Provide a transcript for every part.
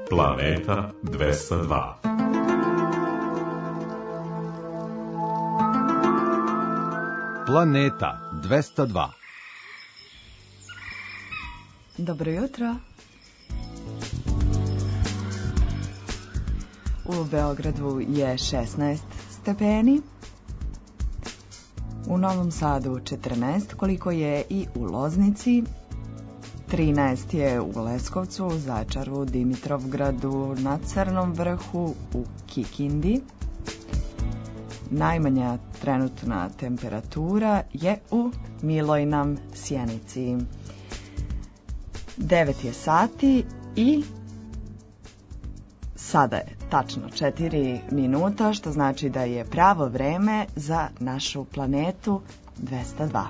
Planeta 202. Planeta 202. Dobro jutro. U Beogradu je 16 stepeni, u Novom Sadu 14, koliko je i u Loznici, 13 je u Leskovcu, Zaječaru, Dimitrovgradu, na Crnom vrhu, u Kikindi. Najmanja trenutna temperatura je u Milojnom Sjenici. 9 je sati i sada je tačno 4 minuta, što znači da je pravo vreme za našu planetu 202.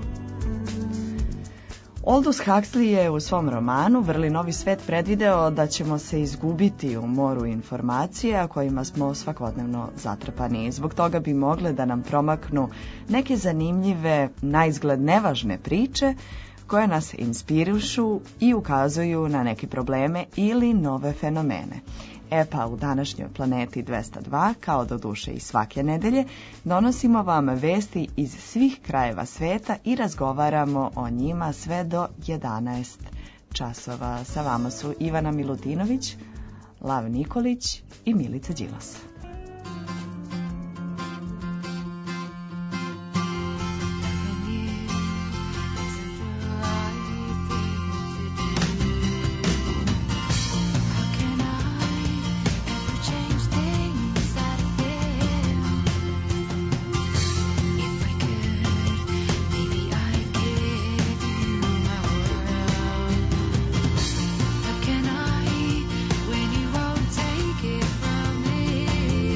Aldous Huxley je u svom romanu Vrli novi svet predvideo da ćemo se izgubiti u moru informacija kojima smo svakodnevno zatrpani. Zbog toga bi mogle da nam promaknu neke zanimljive, naizgled nevažne priče koje nas inspirišu i ukazuju na neke probleme ili nove fenomene. E pa u današnjoj Planeti 202, kao doduše i svake nedelje, donosimo vam vesti iz svih krajeva sveta i razgovaramo o njima sve do 11 časova. Sa vama su Ivana Milutinović, Lav Nikolić i Milica Đilas. When you won't take it from me.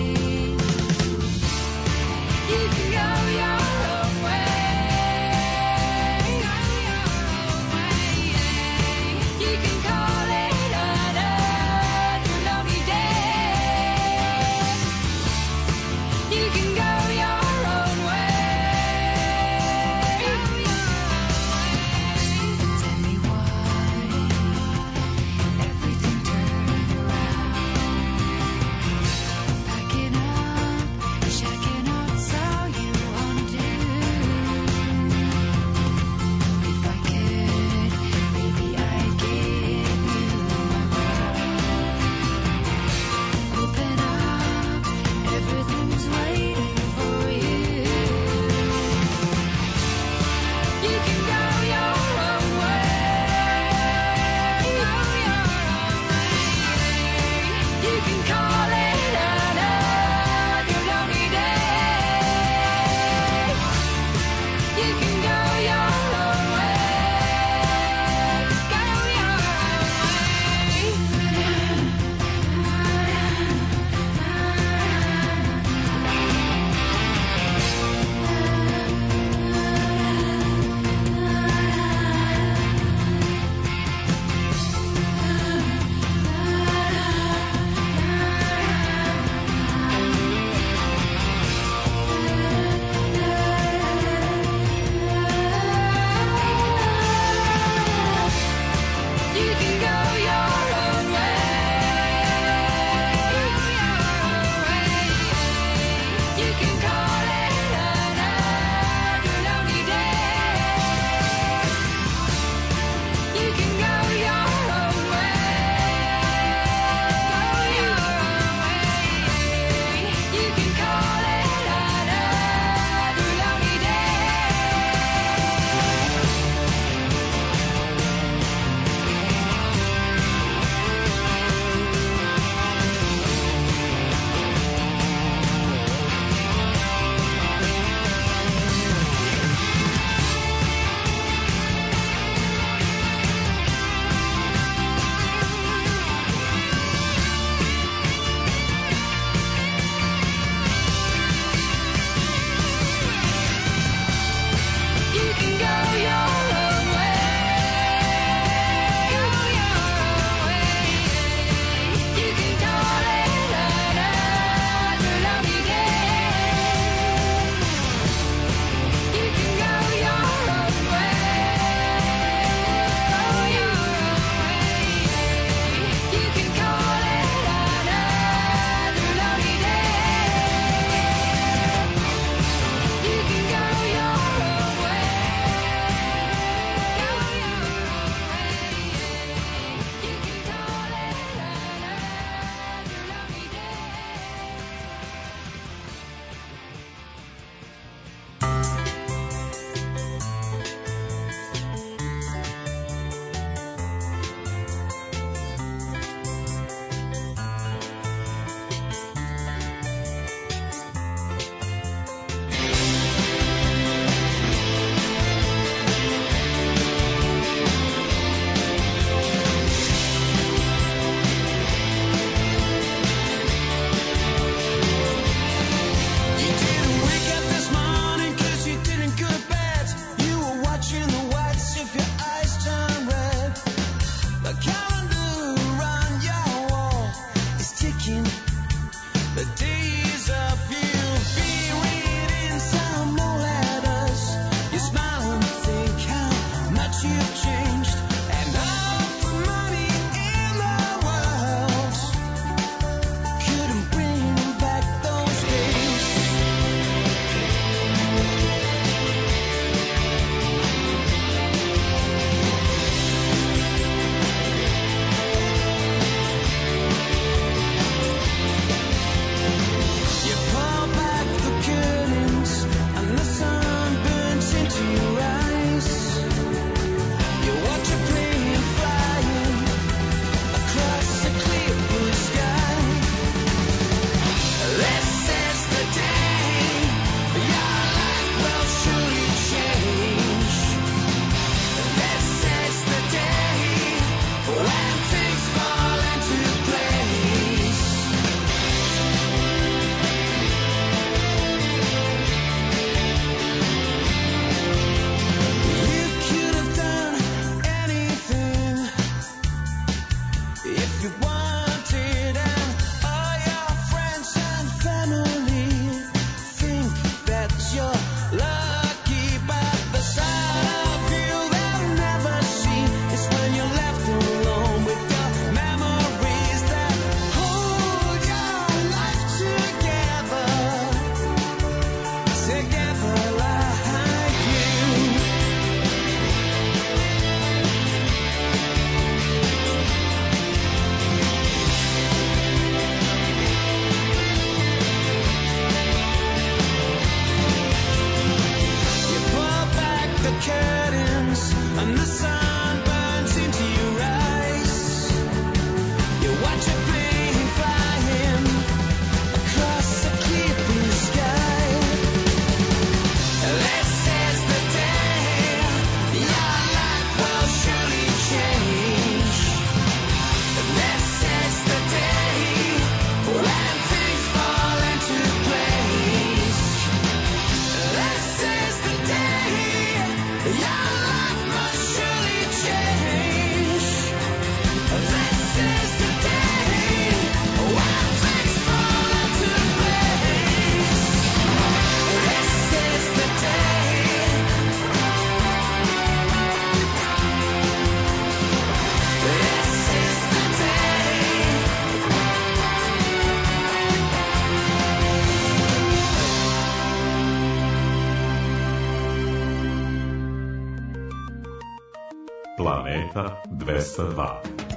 Sveta 202.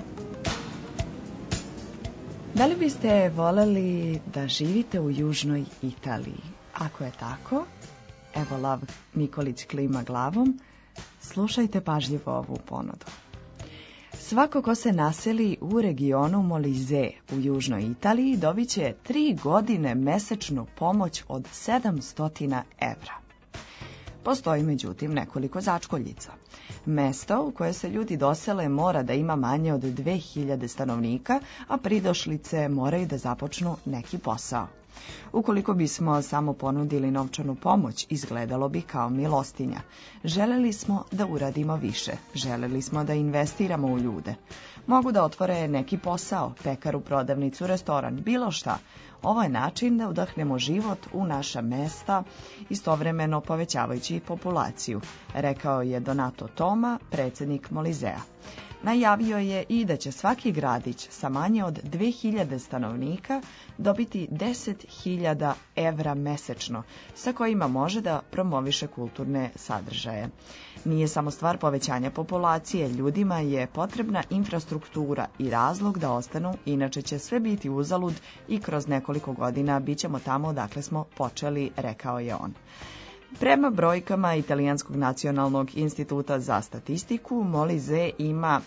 Da li biste voleli da živite u južnoj Italiji? Ako je tako, evo Lav Nikolić klima glavom, slušajte pažljivo ovu ponudu. Svako ko se naseli u regionu Molise u južnoj Italiji dobit će 3 godine mesečnu pomoć od 700 evra. Postoji međutim nekoliko začkoljica. Mesto u koje se ljudi dosele mora da ima manje od 2000 stanovnika, a pridošlice moraju da započnu neki posao. Ukoliko bismo samo ponudili novčanu pomoć, izgledalo bi kao milostinja. Želeli smo da uradimo više, želeli smo da investiramo u ljude. Mogu da otvore neki posao, pekaru, prodavnicu, restoran, bilo šta. Ovo je način da udahnemo život u naša mesta, istovremeno povećavajući populaciju, rekao je Donato Toma, predsjednik Molisea. Najavio je i da će svaki gradić sa manje od 2000 stanovnika dobiti 10.000 evra mesečno, sa kojima može da promoviše kulturne sadržaje. Nije samo stvar povećanja populacije, ljudima je potrebna infrastruktura i razlog da ostanu, inače će sve biti uzalud i kroz nekoliko godina bit ćemo tamo odakle smo počeli, rekao je on. Prema brojkama Italijanskog nacionalnog instituta za statistiku, Molise ima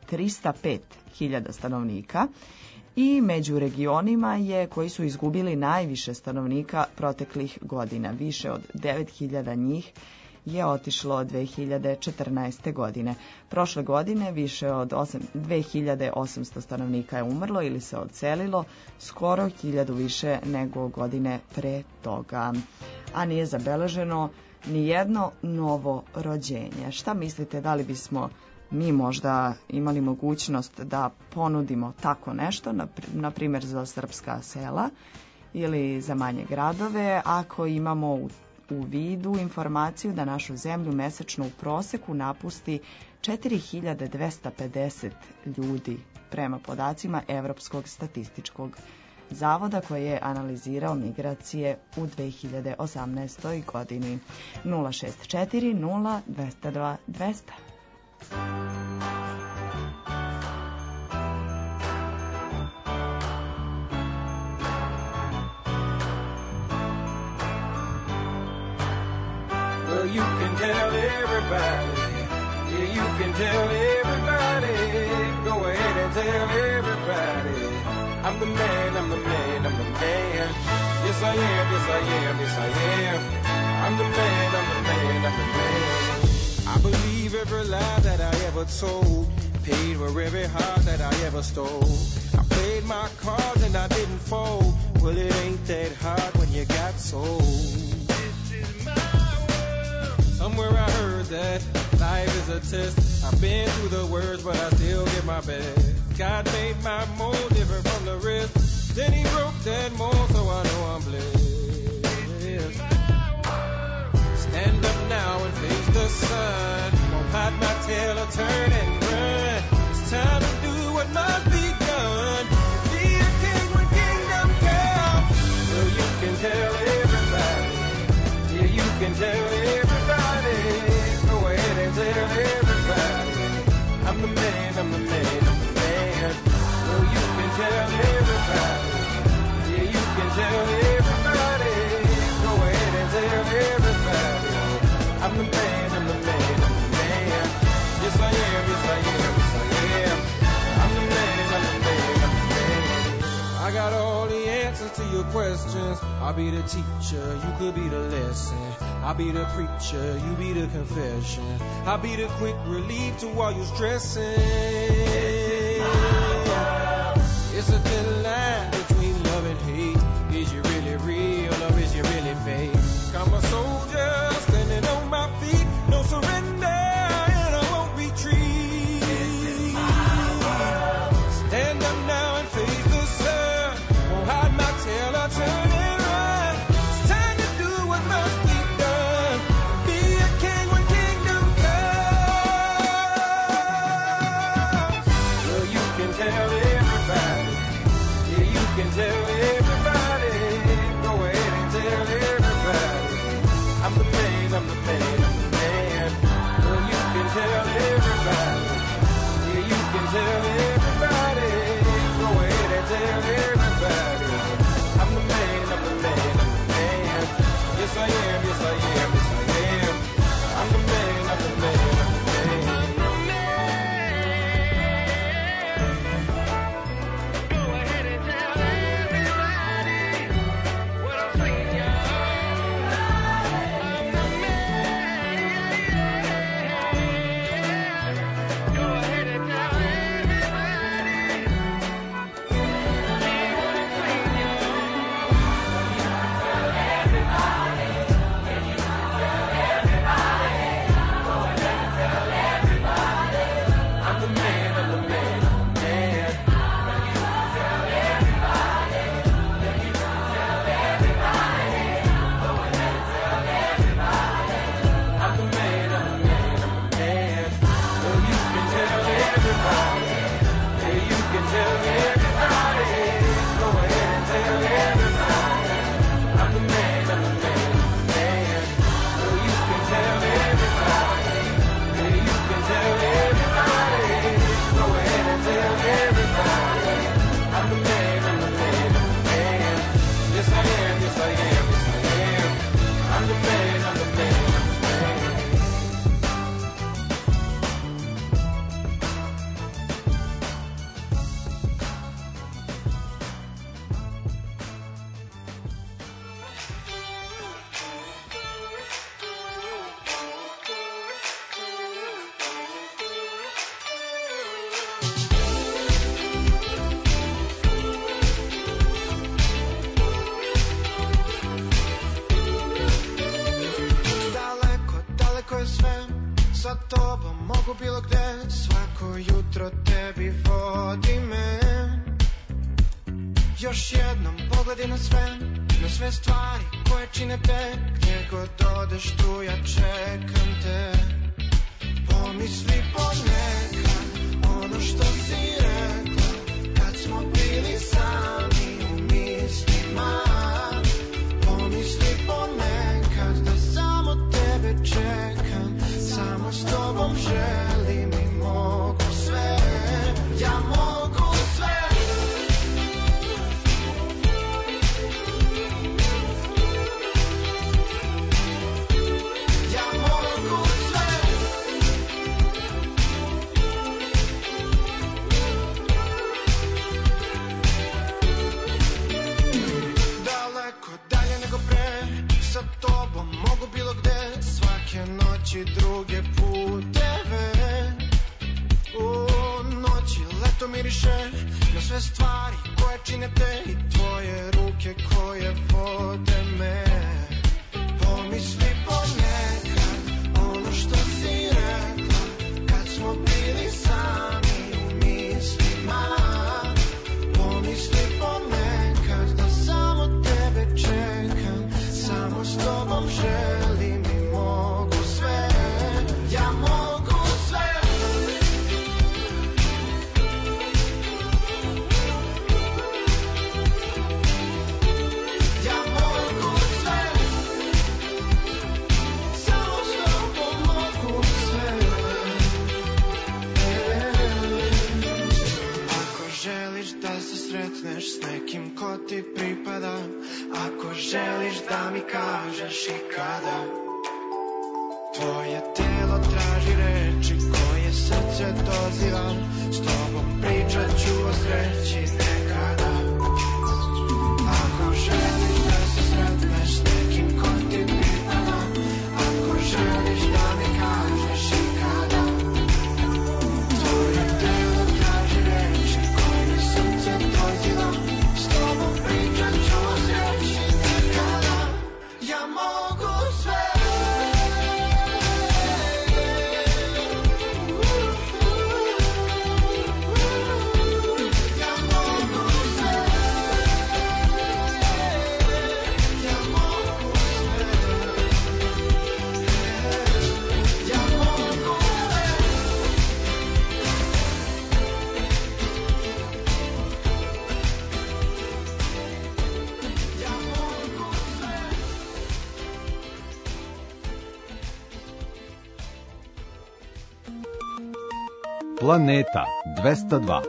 305.000 stanovnika i među regionima je koji su izgubili najviše stanovnika proteklih godina. Više od 9.000 njih je otišlo 2014. godine. Prošle godine više od 2.800 stanovnika je umrlo ili se odselilo, skoro 1.000 više nego godine pre toga. A nije zabeleženo ni jedno novo rođenje. Šta mislite, da li bismo mi možda imali mogućnost da ponudimo tako nešto, na primjer za srpska sela ili za manje gradove, ako imamo u vidu informaciju da našu zemlju mesečno u proseku napusti 4.250 ljudi prema podacima Evropskog statističkog zavoda koji je analizirao migracije u 2018. godini. 064 0 202 200. Well, you can tell everybody, yeah, you can tell everybody, go ahead and tell everybody, I'm the man, I'm the man, I'm the man, yes I am, yes I am, yes I am, I'm the man, I'm the man, I'm the man. I believe every lie that I ever told, paid for every heart that I ever stole. I played my cards and I didn't fold, well it ain't that hard when you got sold. This is my world. Somewhere I heard that life is a test. I've been through the worst but I still give my best. God made my mold different from the rest, then he broke that mold so I know I'm blessed. Stand up now and face the sun. Won't hide my tail or turn and run. It's time to do what must be done. Be a king when kingdom comes. Well, you can tell everybody. Yeah, you can tell everybody. Go ahead and tell everybody. I'm the man, I'm the man, I'm the man. Well, you can tell everybody. Yeah, you can tell everybody. Go ahead and tell everybody. I'm the man, I'm the man, I'm the man. Yes I am, yes I am, yes I am. I'm the man, I'm the man, I'm the man. I got all the answers to your questions. I'll be the teacher, you could be the lesson. I'll be the preacher, you be the confession. I'll be the quick relief to all your stressing. It's a thin line between love and hate. Is you really real or is you really fake? I'm a soldier standing on my feet, no surrender and I won't retreat. Stand up now and face the sun. Won't hide my tail or turn and run. It's time to do what must be done. Be a king when kingdom comes. Well, you can tell everybody. Yeah, tell everybody. Go ahead and tell everybody. I'm the man, I'm the man, I'm the man. Yes I am, yes I am, yes I am. I'm the man, I'm the man, I'm the man. Još jednom pogledi na sve stvari koje čine te. Gdje god odeš tu ja čekam te. Pomisli ponekad ono što si rekla kad smo bili sami u mislima. Pomisli ponekad da samo tebe čekam, samo s tobom želim i mogu sve. Ja mogu sve. Noći druge puteve, u noći leto miriše na sve stvari koje čine te i tvoje ruke koje vode me. Pomisli ponekad ono što si rekla kad smo bili sami u mislima. Pomisli ponekad da samo tebe čekam, samo s tobom želim i mogu sve. Ja mogu sve. Ja mogu sve. Samo s tobom mogu sve. Ako želiš da se sretneš s nekim ko ti pripada, ako želiš da mi kažeš i kada, tvoje telo traži reči koje srce doziva. S tobom pričat ću o sreći nekada. Ako želiš da se sretneš s nekim ko ti pripada, ako želiš da mi kažeš i kada, tvoje telo traži reči koje srce doziva. S tobom pričat ću o sreći nekada. Ja mogu sve. Ja mogu Planeta 202.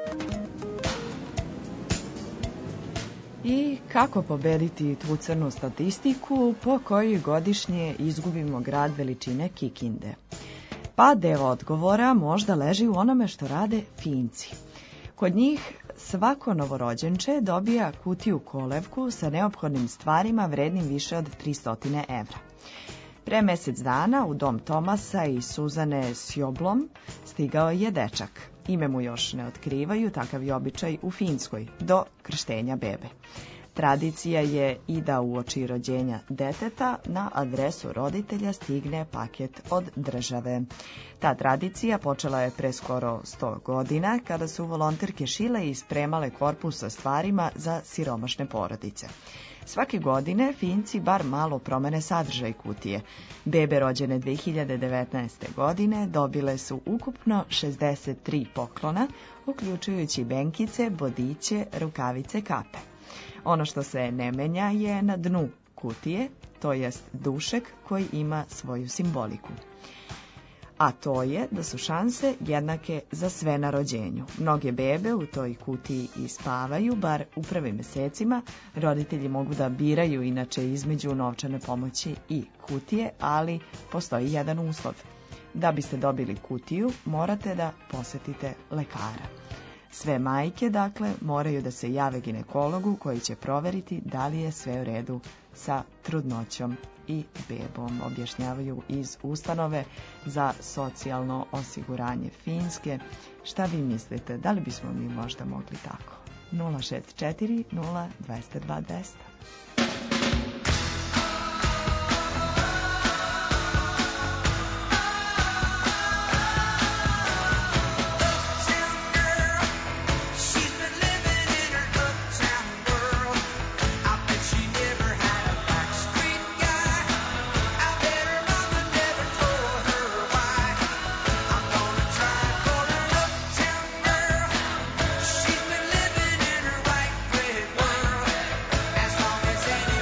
I kako pobediti tu crnu statistiku po kojoj godišnje izgubimo grad veličine Kikinde? Pa deo odgovora možda leži u onome što rade Finci. Kod njih svako novorođenče dobija kutiju kolevku sa neophodnim stvarima vrednim više od 300 evra. Pre mesec dana u dom Tomasa i Suzane Sjoblom stigao je dečak. Ime mu još ne otkrivaju, takav je običaj u Finskoj, do krštenja bebe. Tradicija je i da uoči rođenja deteta na adresu roditelja stigne paket od države. Ta tradicija počela je pre skoro 100 godina kada su volonterke šile i spremale korpus sa stvarima za siromašne porodice. Svake godine Finci bar malo promene sadržaj kutije. Bebe rođene 2019. godine dobile su ukupno 63 poklona, uključujući benkice, bodiće, rukavice, kape. Ono što se ne menja je na dnu kutije, to jest dušek koji ima svoju simboliku. A to je da su šanse jednake za sve na rođenju. Mnoge bebe u toj kutiji i spavaju, bar u prvim mesecima. Roditelji mogu da biraju inače između novčane pomoći i kutije, ali postoji jedan uslov. Da biste dobili kutiju, morate da posetite lekara. Sve majke, dakle, moraju da se jave ginekologu koji će proveriti da li je sve u redu sa trudnoćom i bebom, objašnjavaju iz ustanove za socijalno osiguranje Finske. Šta vi mislite, da li bismo mi možda mogli tako? 064 0 202 200. As long as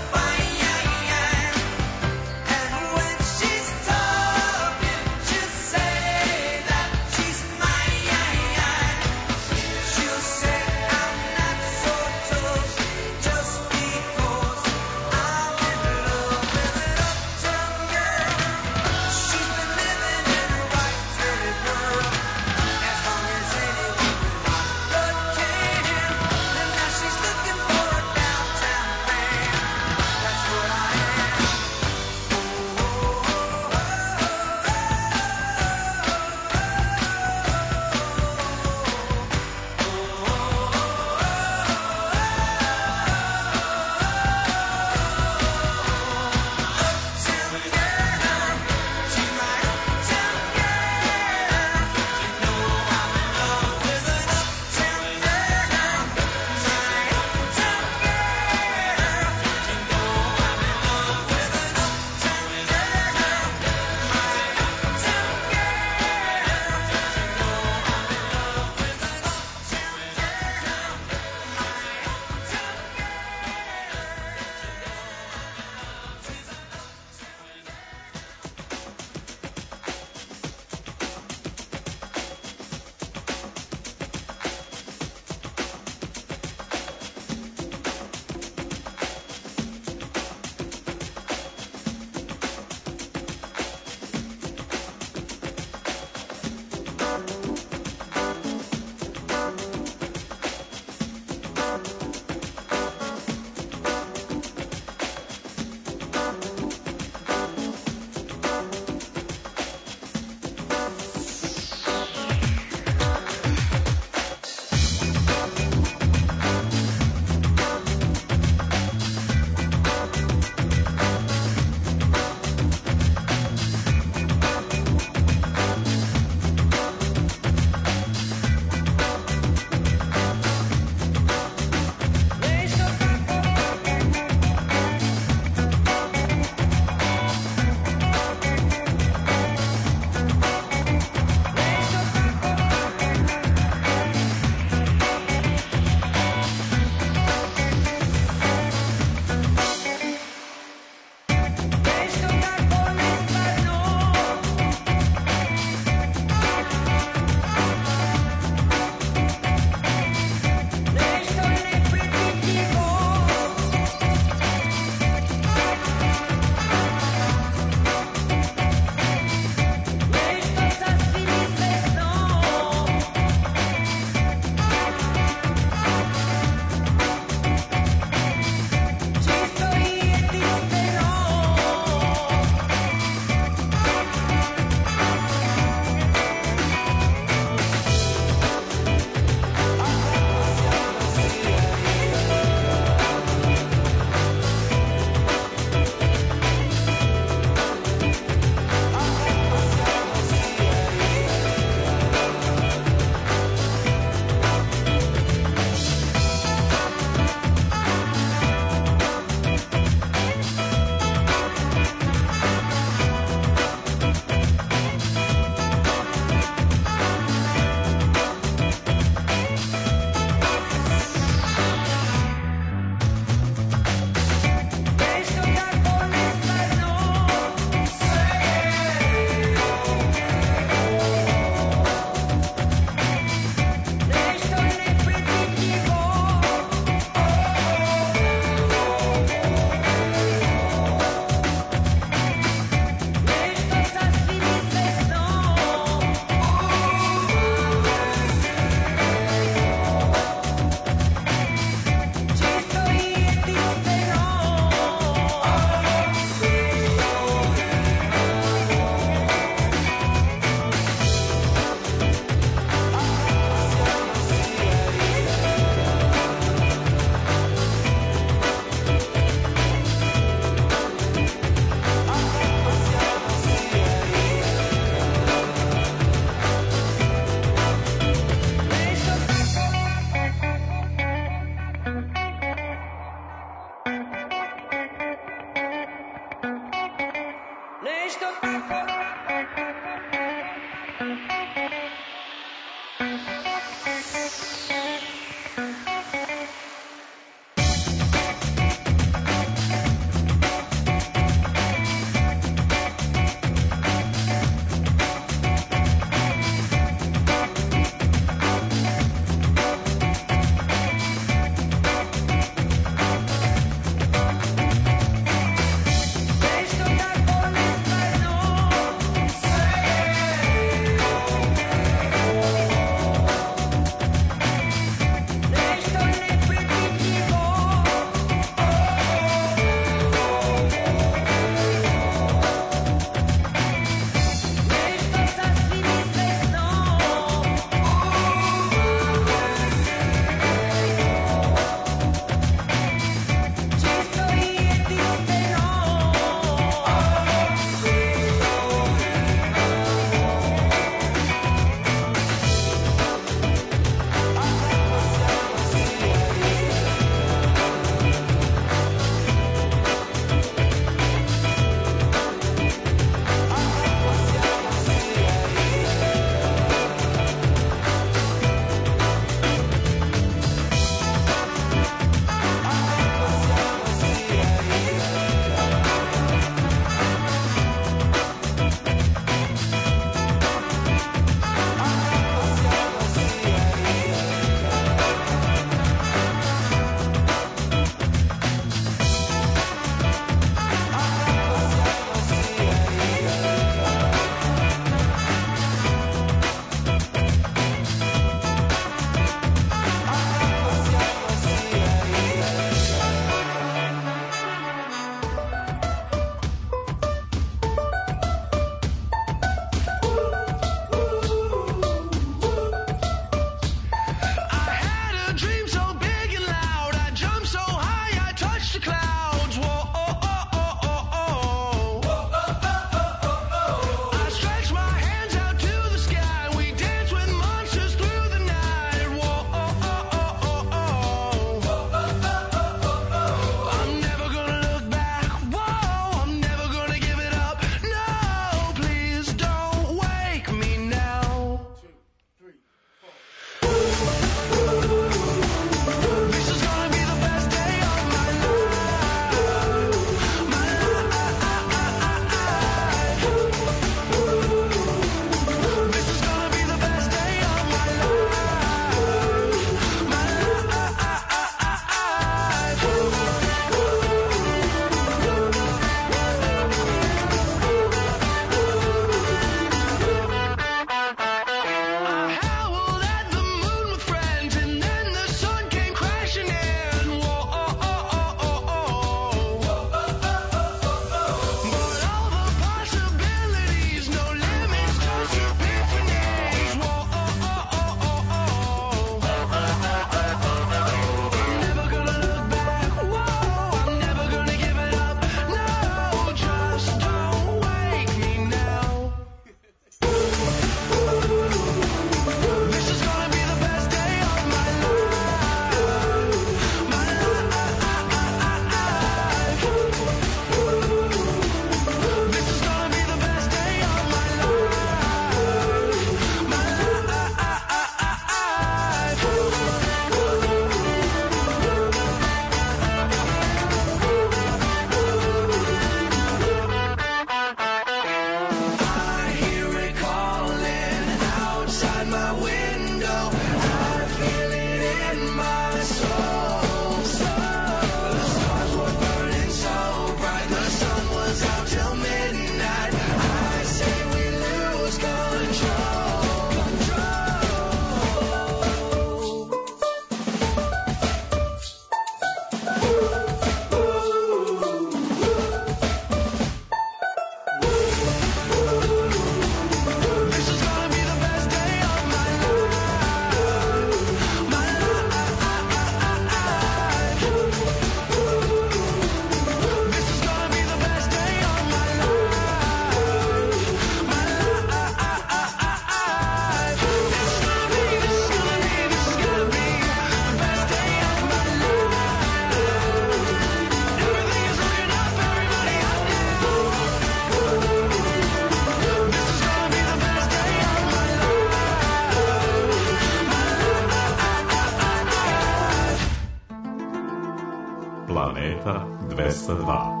sveta 202.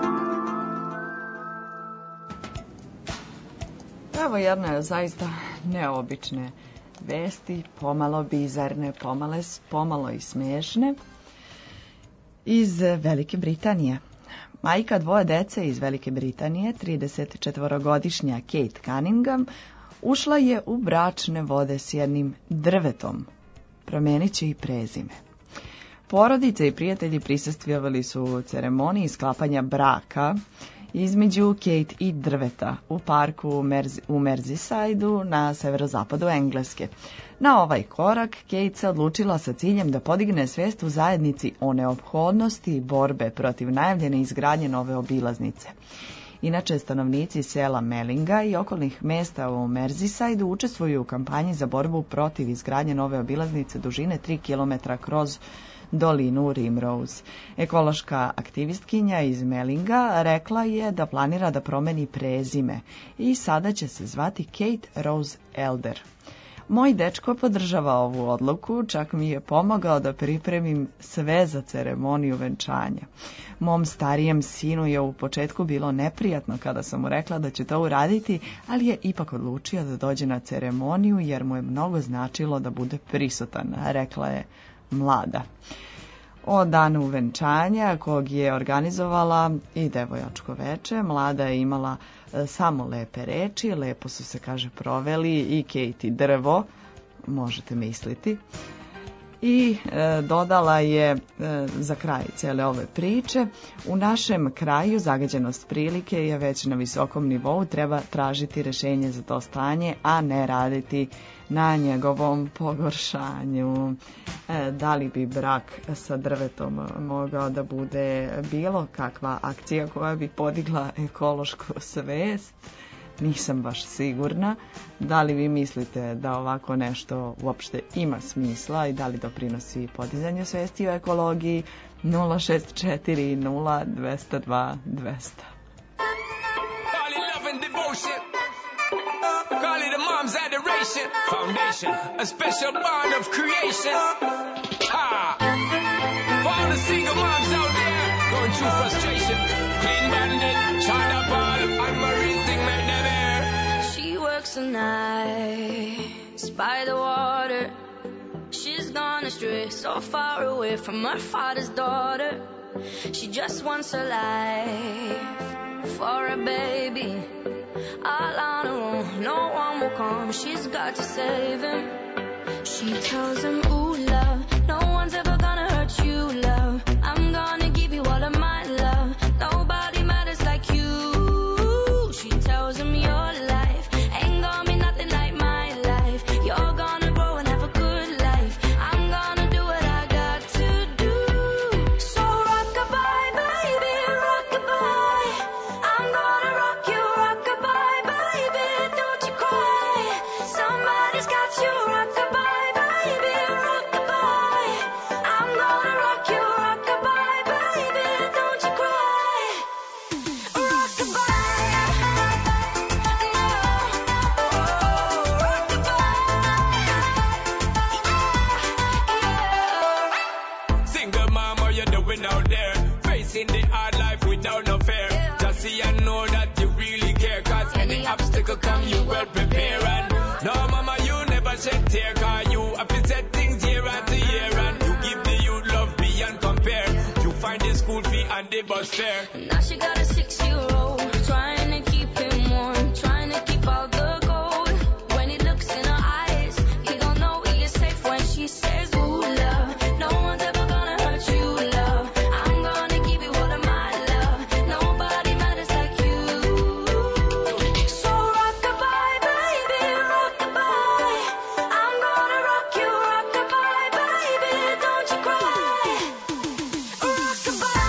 Evo jedne zaista neobične vesti, pomalo bizarne, pomalo i smiješne, iz Velike Britanije. Majka dvoje dece iz Velike Britanije, 34-godišnja Kate Cunningham, ušla je u bračne vode s jednim drvetom. Promenit će i prezime. Porodice i prijatelji prisustvovali su ceremoniji sklapanja braka između Kate i drveta u parku u Merseyside-u na severozapadu Engleske. Na ovaj korak Kate se odlučila sa ciljem da podigne svijest u zajednici o neophodnosti borbe protiv najavljene izgradnje nove obilaznice. Inače, stanovnici sela Mellinga i okolnih mesta u Merseyside učestvuju u kampanji za borbu protiv izgradnje nove obilaznice dužine 3 km kroz dolinu Rimrose. Ekološka aktivistkinja iz Mellinga rekla je da planira da promeni prezime i sada će se zvati Kate Rose Elder. Moj dečko podržava ovu odluku, čak mi je pomogao da pripremim sve za ceremoniju venčanja. Mom starijem sinu je u početku bilo neprijatno kada sam mu rekla da će to uraditi, ali je ipak odlučio da dođe na ceremoniju jer mu je mnogo značilo da bude prisutan, rekla je mlada. O danu venčanja, kog je organizovala i devojačko veče, mlada je imala samo lepe reči, lepo su se, kaže, proveli i Kate i drvo, možete misliti. I dodala je za kraj cijele ove priče: u našem kraju zagađenost prilike je već na visokom nivou, treba tražiti rješenje za to stanje, a ne raditi na njegovom pogoršanju. Da li bi brak sa drvetom mogao da bude bilo kakva akcija koja bi podigla ekološku svijest? Nisam baš sigurna. Da li vi mislite da ovako nešto uopšte ima smisla i da li doprinosi podizanju svijesti o ekologiji? 064 0 202 200. Call it a mom's adoration. Foundation, a special bond of creation. Ha! For all the single moms out there going through frustration. Clean Bandit, China Ball, and Marie thing made them air. She works the nights by the water. She's gone astray, so far away from her father's daughter. She just wants a life for a baby. All on her own, no one will come. She's got to save him. She tells him, ooh, love, no one's ever gonna hurt you, love. I'm gonna give you all of my love. Nobody matters like you. She tells him, your life ain't gonna be nothing like my life. You're gonna grow and have a good life. I'm gonna do what I got to do. So rock-a-bye, baby, rock-a-bye. I'm gonna rock you, rock-a-bye, baby, don't you cry. Somebody's got you, rock-a-bye, baby, rock-a-bye. I'm gonna rock you, rock-a-bye, baby, don't you cry. Rock-a-bye, Single mom, what you doing out there? Facing the hard life without no fear. Just see and know that you really care. Cause any obstacle come, you well prepare. And no, mama, you never shed tear. Cause you have to set things year after year. And you give the youth love beyond compare. You find the school fee and the bus fare. now she got a 6-year-old, trying to keep him warm, trying to keep out the cold. When he looks in her eyes, he don't know he is safe when she says, ooh, love, no one's ever gonna hurt you, love. I'm gonna give you all of my love. Nobody matters like you. So rock-a-bye, baby, rock-a-bye. I'm gonna rock you, rock-a-bye, baby, don't you cry. Rock-a-bye,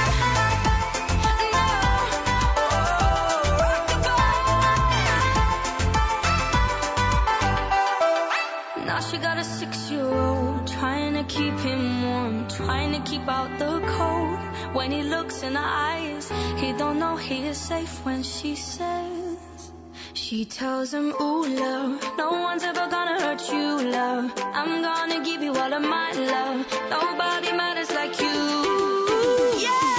now she got a 6-year-old, trying to keep him warm, trying to keep out the cold. When he looks in her eyes, he don't know he is safe when she says, she tells him, ooh, love, no one's ever gonna hurt you, love. I'm gonna give you all of my love. Nobody matters like you. Yeah!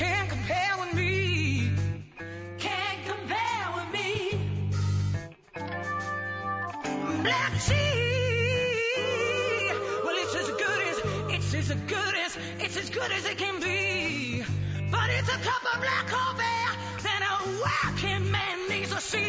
can't compare with me. Can't compare with me. Black tea. Well, it's as good as it can be. But it's a cup of black coffee that a working man needs to see.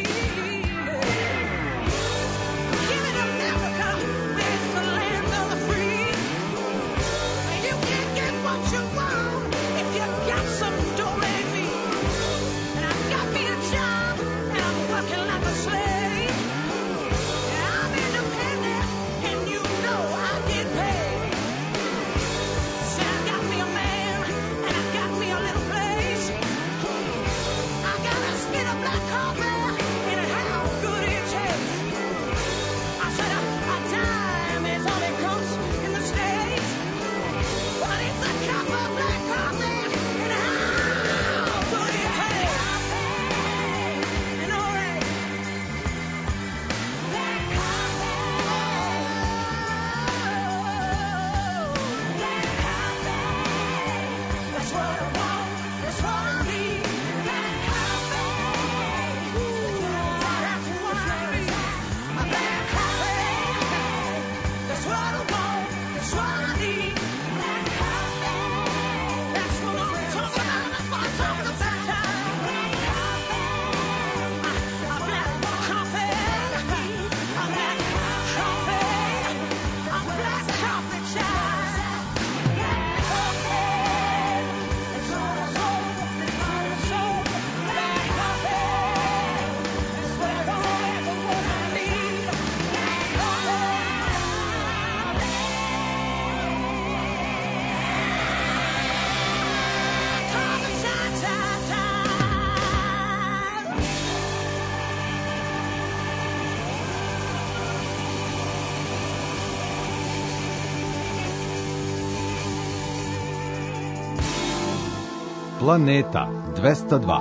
Give it America, it's the land of the free. You can't get what you want if you got some do-re-mi. And I got me a job and I'm working like a slave. And I'm independent and you know I get paid. Said I got me a man and I got me a little place. I gotta spit a black coffee and how good it tastes. I said a dime is all it costs in the States. But it's a cup of black coffee and how good it tastes. And all right. Black coffee. Black coffee. That's what I want. That's what I need. Black coffee. That's what I need. My black coffee. That's what I want. That's what I need. Black coffee. That's what I'm talking about. That's what I'm talking about. Black coffee. A black coffee. A black coffee. A black coffee child. Black coffee. That's what I want. That's what I sold. Black coffee. That's what I want. That's what I need. Black coffee. Coffee time, time, time. Planeta 202.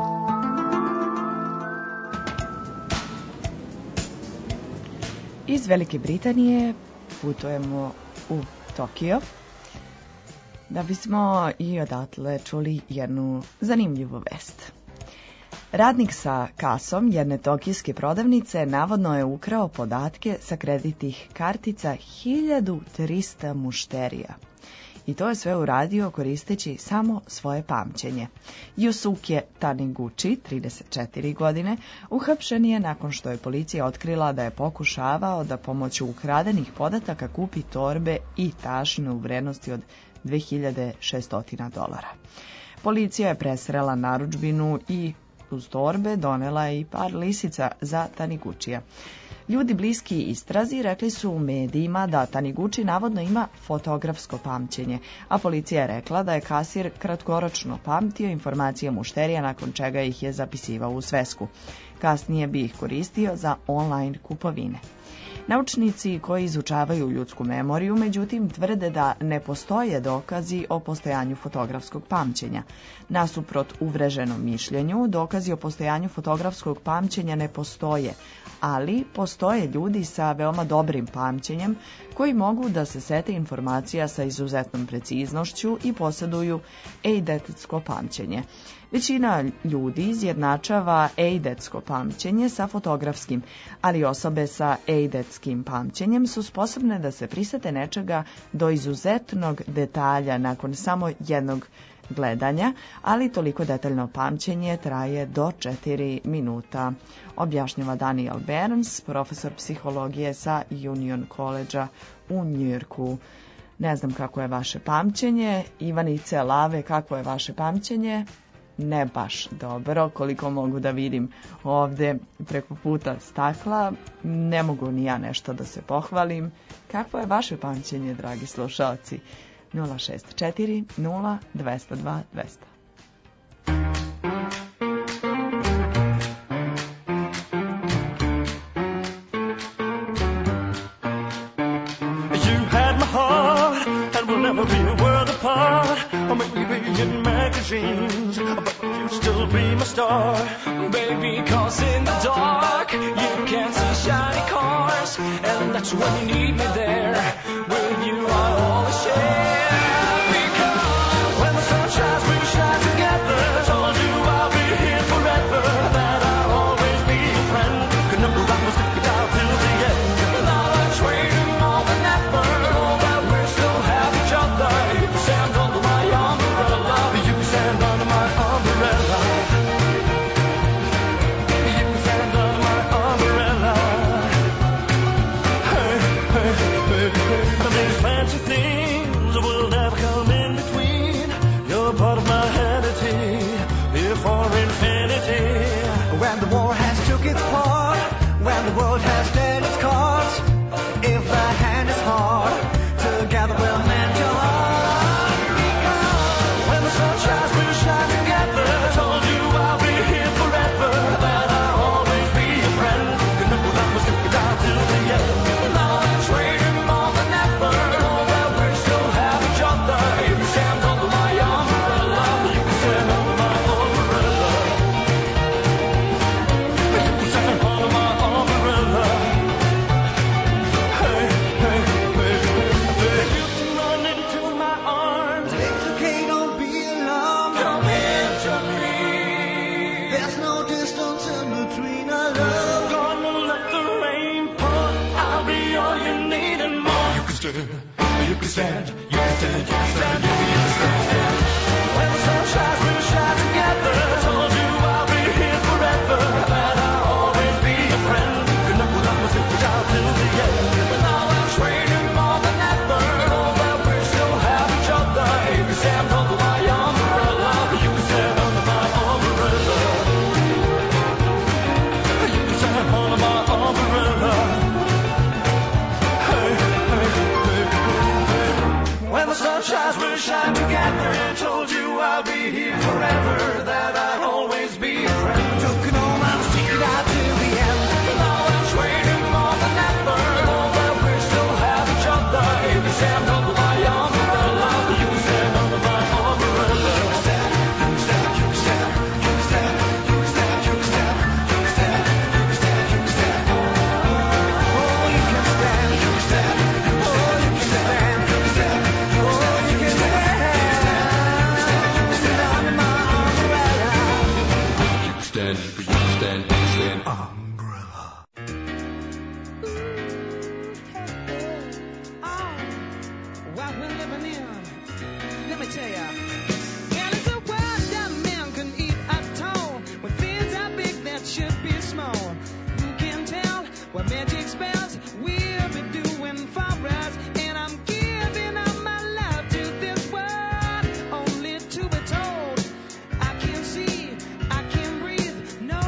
Iz Velike Britanije putujemo u Tokio da bismo i odatle čuli jednu zanimljivu vest. Radnik sa kasom jedne tokijske prodavnice navodno je ukrao podatke sa kreditnih kartica 1300 mušterija. I to je sve uradio koristeći samo svoje pamćenje. Yusuke Taniguchi, 34 godine, uhapšen je nakon što je policija otkrila da je pokušavao da pomoću ukradenih podataka kupi torbe i tašinu u vrednosti od $2600. Policija je presrela narudžbinu i uz torbe donela i par lisica za Taniguchija. Ljudi bliski istrazi rekli su u medijima da Taniguchi navodno ima fotografsko pamćenje, a policija je rekla da je kasir kratkoročno pamtio informacije mušterija nakon čega ih je zapisivao u svesku. Kasnije bi ih koristio za online kupovine. Naučnici koji izučavaju ljudsku memoriju, međutim, tvrde da ne postoje dokazi o postojanju fotografskog pamćenja. Nasuprot uvreženom mišljenju, dokazi o postojanju fotografskog pamćenja ne postoje, ali postoje ljudi sa veoma dobrim pamćenjem koji mogu da se sete informacija sa izuzetnom preciznošću i posjeduju eidetsko pamćenje. Većina ljudi izjednačava eidetsko pamćenje sa fotografskim, ali osobe sa eidetskim pamćenjem su sposobne da se prisete nečega do izuzetnog detalja nakon samo jednog gledanja, ali toliko detaljno pamćenje traje do 4 minuta, objašnjava Daniel Burns, profesor psihologije sa Union College-a u Njujorku. Ne znam kako je vaše pamćenje. Ivanice Lave, kako je vaše pamćenje? Ne baš dobro, koliko mogu da vidim ovde preko puta stakla. Ne mogu ni ja nešto da se pohvalim. Kako je vaše pamćenje, dragi slušalci? 064 0 202 200. Never be a world apart, or maybe in magazines, but you'll still be my star. Baby, 'cause in the dark you can't see shiny cars, and that's when you need me there. With you I always share. Because when the sun shines, we shine together. when the war has took its part, when the world has dealt its cards. If the hand is hard, together we'll mend your heart. Because when the sun shines, we'll shine together. I told you I'll be here forever, that I'll always be your friend. You know that we'll stick it out till the end. Now I'm trading more than ever, know that we still have each other. You can stand under my umbrella, you can stand under my umbrella. You can stand under my umbrella. Hey, hey, hey, hey. You can run into my arms. It's okay, don't be alarmed. Come into me. There's no distance in between our love. Gonna let the rain pour. I'll be all you need and more. You can stand, you can stand, you can stand, you can stand, you can stand. When the sun shines, we'll shine together. I told you I'll be here forever, that I'll always be your friend. You know that we'll stick it out till the end. But now I'm trading more than ever, know that we still have each other. You can stand under my umbrella, you can stand under my umbrella. You can stand under my umbrella. Hey, hey, hey, hey. When the sun shines, we'll shine together. I told you I'll be here forever, that I'll always be your friend. Took it home, I'll stick it out till the end. But now I'm trading more than ever, know that we still have each other. You can stand under my umbrella, you can stand under my umbrella. You can stand, you can stand, you can stand, you can stand, you can stand, you can stand, you can stand, you can stand, you can stand. Oh, you can stand, you can stand, you can stand, you can stand, you can stand, you can stand, you can stand under my umbrella. You can stand, you can stand, you can stand. Umbrella. What we're living in, let me tell ya. Well, it's a world that man can eat at all. When things are big, that should be small. Who can tell what magic spells we'll be doing for us? And I'm giving all my love to this world, only to be told I can see, I can breathe, no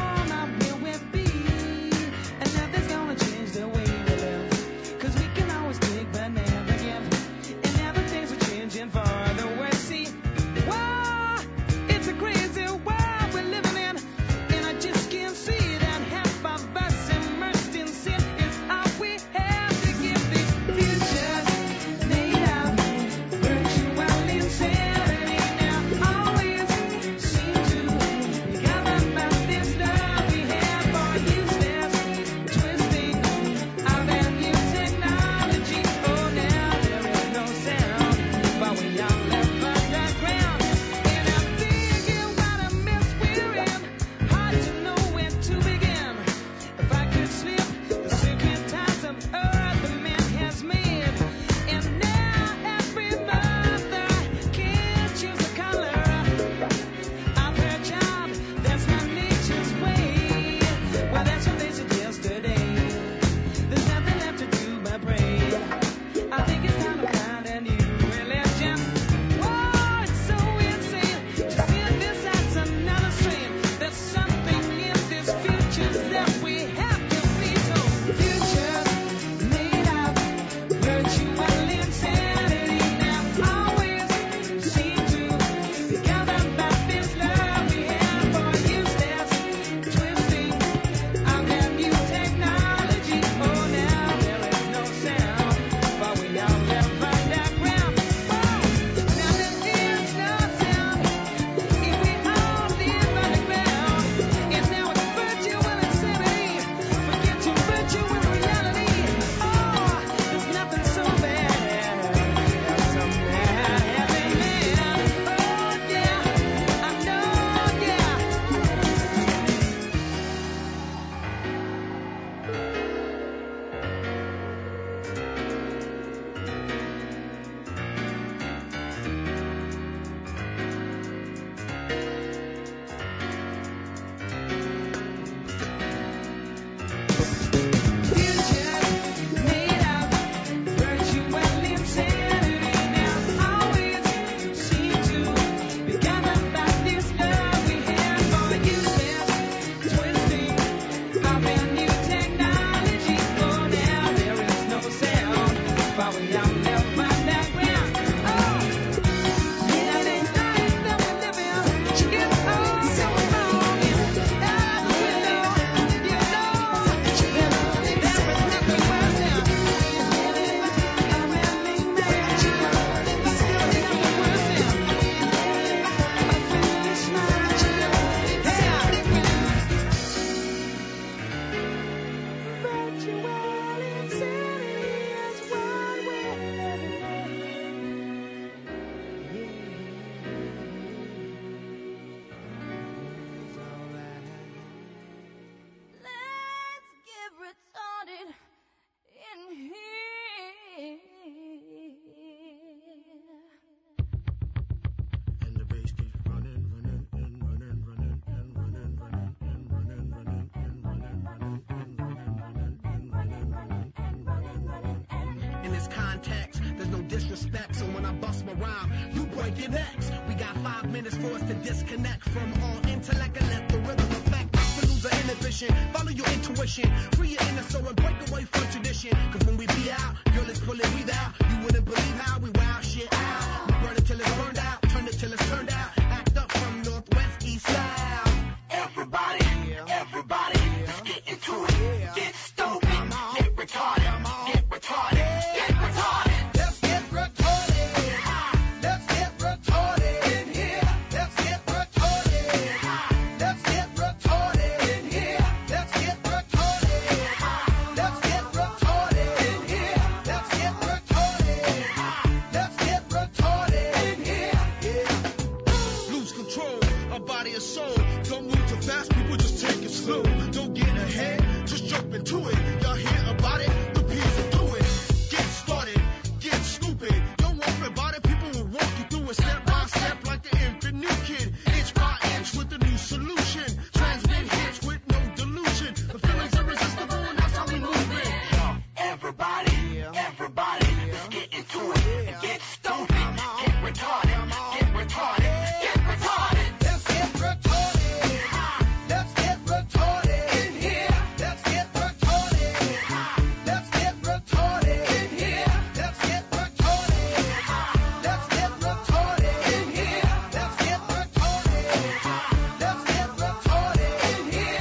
in this context. There's no disrespect, so when I bust my rhyme, you break your necks. We got 5 minutes for us to disconnect from all intellect and let the rhythm affect us to lose our inhibition. Follow your intuition, free your inner soul and break away from tradition. Cause when we be out, girl, it's pulling we out. You wouldn't believe how we wow shit out. We burn it till it's burned out, turn it till it's turned out. Act up from northwest, east, south. Everybody, everybody, let's get into it. Get stupid, get retarded, get retarded, get retarded. Let's get retarded. Let's get retarded in here. Let's get retarded. Let's get retarded in here. Let's get retarded. Let's get retarded in here. Let's get retarded. Let's get retarded in here. Yeah. Lose control of body and soul. Don't move too fast, people just take it slow. Don't get ahead, just jump into it. Y'all hear about it? The people do it. Get started, get stupid. Don't worry about it, people will walk you through it step by step like the infant new kid. Inch by inch with a new solution. Transmit hits with no delusion. The feeling's irresistible and that's how we move it. Everybody, everybody, let's get into it. Get stupid, get retarded, get retarded, get retarded. Let's get retarded. Let's get retarded in here. Let's get retarded. Let's get retarded in here. Let's get retarded. Let's get retarded in here. Let's get retarded. Let's get retarded in here.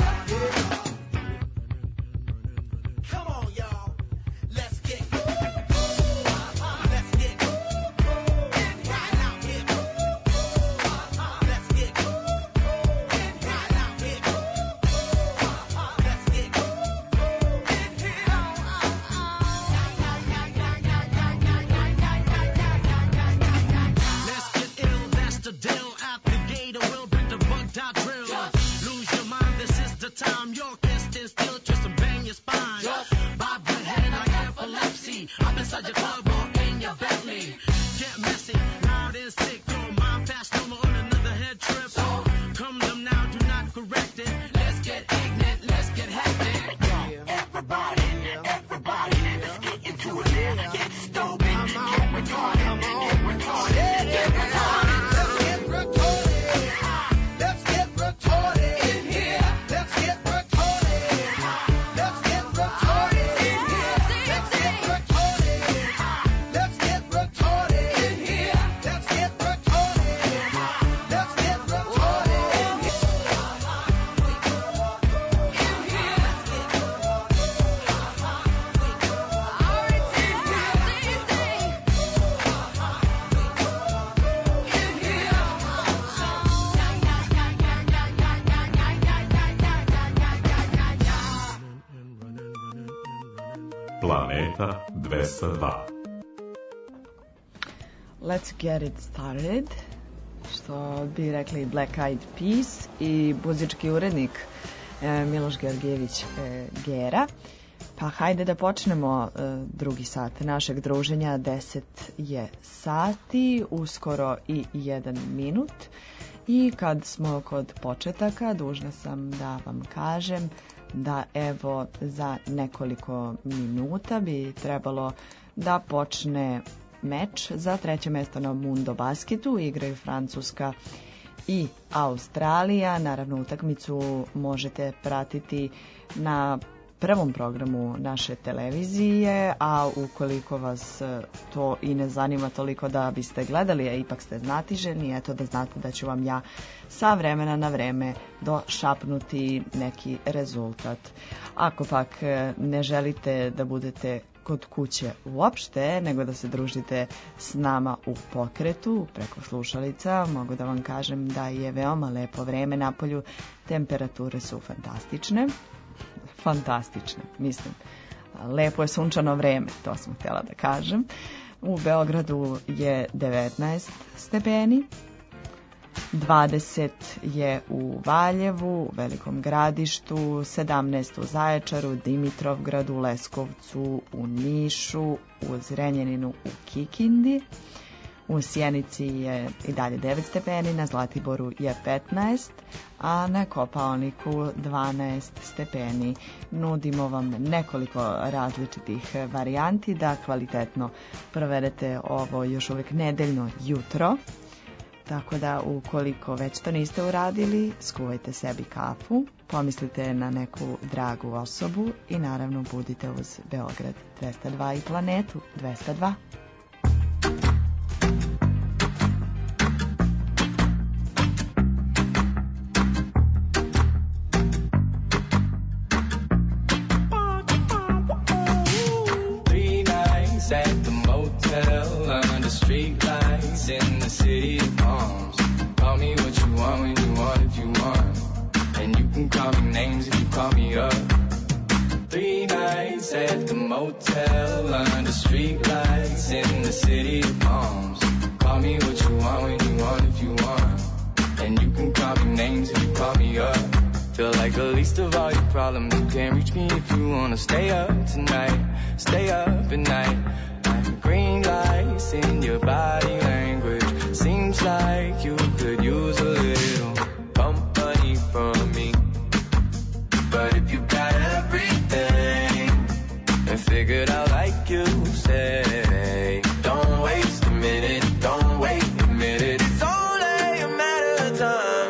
Come on, y'all. Let's get go. Let's get go. Right out here. Let's get go. Right out here. Let's get go. Let's get ill, that's the deal. At the gate, or we'll bring the bugged out drill. Lose your mind, this is the time. Your can't stand still, twist and bang your spine. Bob your head like epilepsy. I'm inside your club or in your Bentley. Get messy, loud and sick. Your mind fast, no more on another head trip. Come them now, do not correct it. Let's get ignorant, let's get hectic. Everybody, everybody, let's get into it. Get stupid, get retarded, get retarded, get retarded. Let's get retarded. Let's get retarded in here. Let's get retarded. Let's get retarded in here. Let's get retarded. Let's get retarded in here. Let's get retarded. Let's get retarded in here. Planeta 202. Let's get it started, što bi rekli Black Eyed Peas i muzički urednik Miloš Georgijević Gera. Pa hajde da počnemo drugi sat našeg druženja. 10 je sati, uskoro i 1 minut. I kad smo kod početaka, dužna sam da vam kažem da evo za nekoliko minuta bi trebalo da počne meč za 3. mesto na Mundo Basketu. Igraju Francuska i Australija. Naravno, utakmicu možete pratiti na prvom programu naše televizije, a ukoliko vas to i ne zanima toliko da biste gledali, a ipak ste znatiželjni, eto da znate da ću vam ja sa vremena na vreme došapnuti neki rezultat. Ako pak ne želite da budete kod kuće uopšte, nego da se družite s nama u pokretu preko slušalica, mogu da vam kažem da je veoma lepo vreme napolju, temperature su fantastične, mislim. Lepo je sunčano vreme, to sam htjela da kažem. U Beogradu je 19 stepeni, 20 je u Valjevu, Velikom Gradištu, 17 u Zaječaru, Dimitrovgradu, Leskovcu, u Nišu, u Zrenjaninu, u Kikindi. U Sjenici je i dalje 9 stepeni, na Zlatiboru je 15, a na Kopaoniku 12 stepeni. Nudimo vam nekoliko različitih varijanti da kvalitetno provedete ovo još uvijek nedeljno jutro. Tako da ukoliko već to niste uradili, skuvajte sebi kafu, pomislite na neku dragu osobu i naravno budite uz Beograd 202 i Planetu 202. At the motel under street lights in the city of palms. Call me what you want when you want if you want, and you can call me names if you call me up. 3 nights at the motel under street lights in the city of palms. Call me what you want when you want if you want, and you can call me names if you call me up. Feel like the least of all your problems. You can't reach me if you wanna stay up tonight. Stay up at night. Like green lights in your body language. Seems like you could use a little company from me. But if you got everything and figured out like you say, don't waste a minute, don't wait a minute. It's only a matter of time.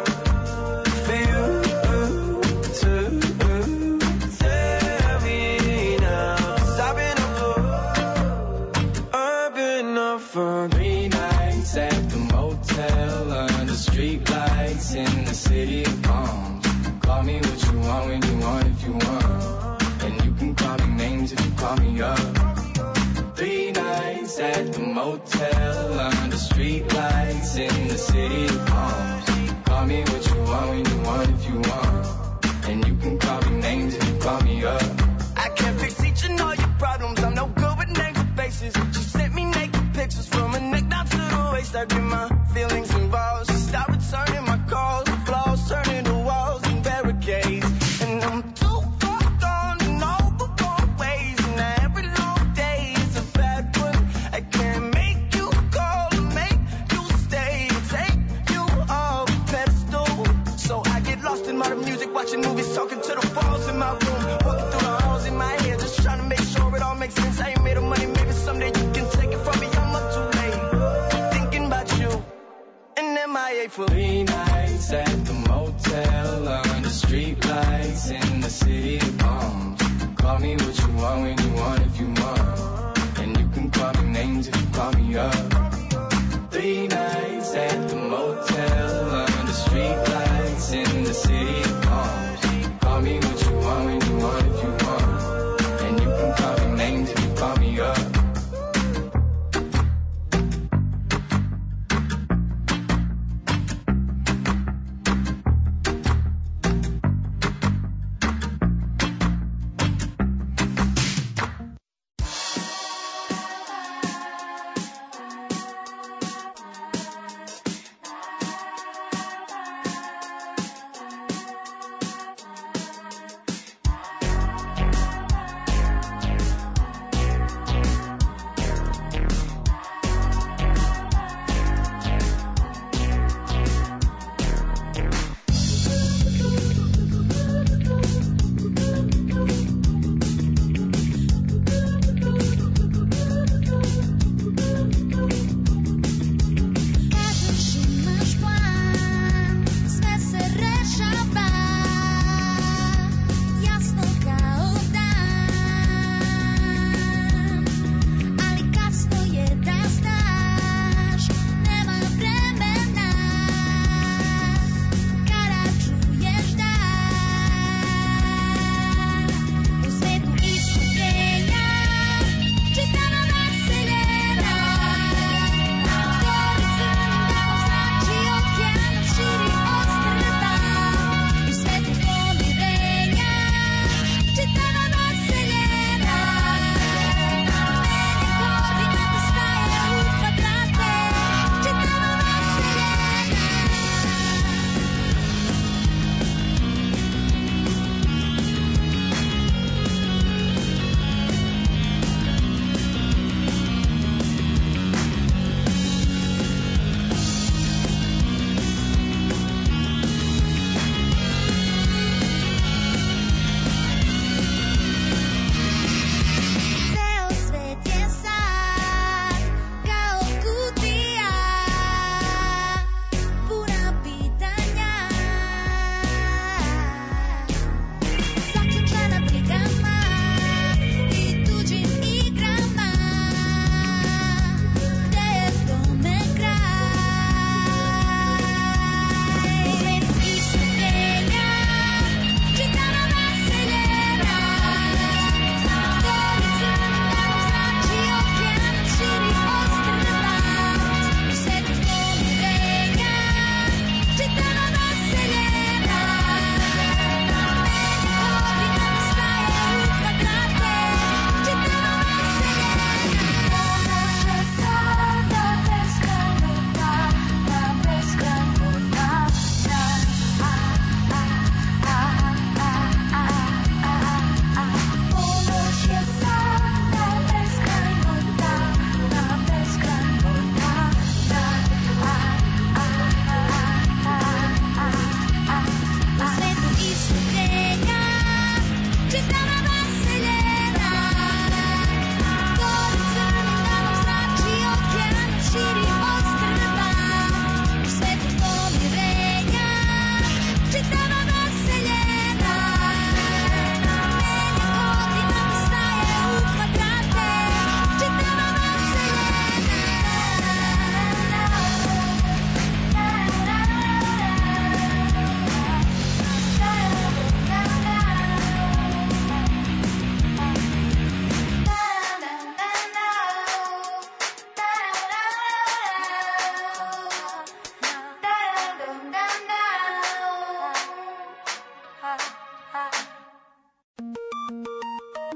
For 3 nights at the motel under street lights in the city of palms. Call me what you want when you want if you want, and you can call me names if you call me up. 3 nights at the motel under street lights in the city of palms. Call me what you want when you want if you want, and you can call me names if you call me up. I can't fix each and all your problems. I'm no good with names and faces. She sent me naked pictures from her neck down to the waist. I get my feelings involved. She stopped returning my calls. Flaws turning to walls and barricades. And I'm too far gone in all the wrong ways. And every long day is a bad one. I can't make you call or make you stay. Take you off the pedestal. So I get lost in modern music, watching movies, talking to the walls in my room, walking through the halls in my head, just trying to make sure it all makes sense. I ain't made of money, maybe someday you can take it from me. I'm up too late, thinking about you, and MIA for 3 nights at the motel under street lights in the city of palms. Call me what you want when you want if you want, and you can call me names if you call me up. 3 nights at the motel under street lights in the city of palms. Call me what you want when you want if you want, and you can call me names if you call me up.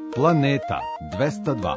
Planeta 202.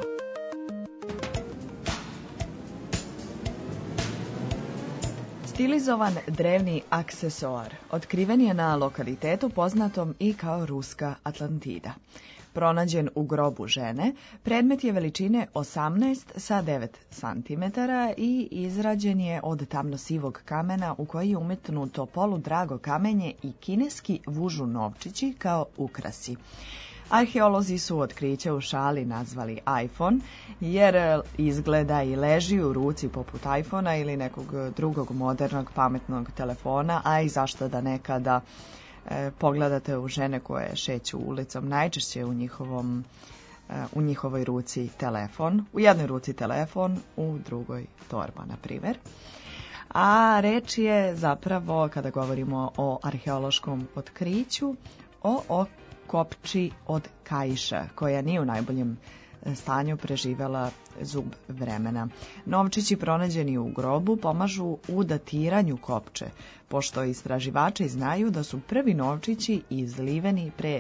Stilizovan drevni aksesoar otkriven je na lokalitetu poznatom i kao Ruska Atlantida. Pronađen u grobu žene, predmet je veličine 18 sa 9 cm i izrađen je od tamno-sivog kamena u koji je umetnuto poludrago kamenje i kineski vužu novčići kao ukrasi. Arheolozi su otkriće u šali nazvali iPhone, jer izgleda i leži u ruci poput iPhona ili nekog drugog modernog pametnog telefona, a i zašto da nekada pogledate u žene koje šeću ulicom, najčešće u njihovoj ruci telefon, u jednoj ruci telefon, u drugoj torba, na primjer. A reč je zapravo, kada govorimo o arheološkom otkriću, o kopči od kaiša, koja nije u najboljem stanju preživela zub vremena. Novčići pronađeni u grobu pomažu u datiranju kopče, pošto istraživači znaju da su prvi novčići izliveni pre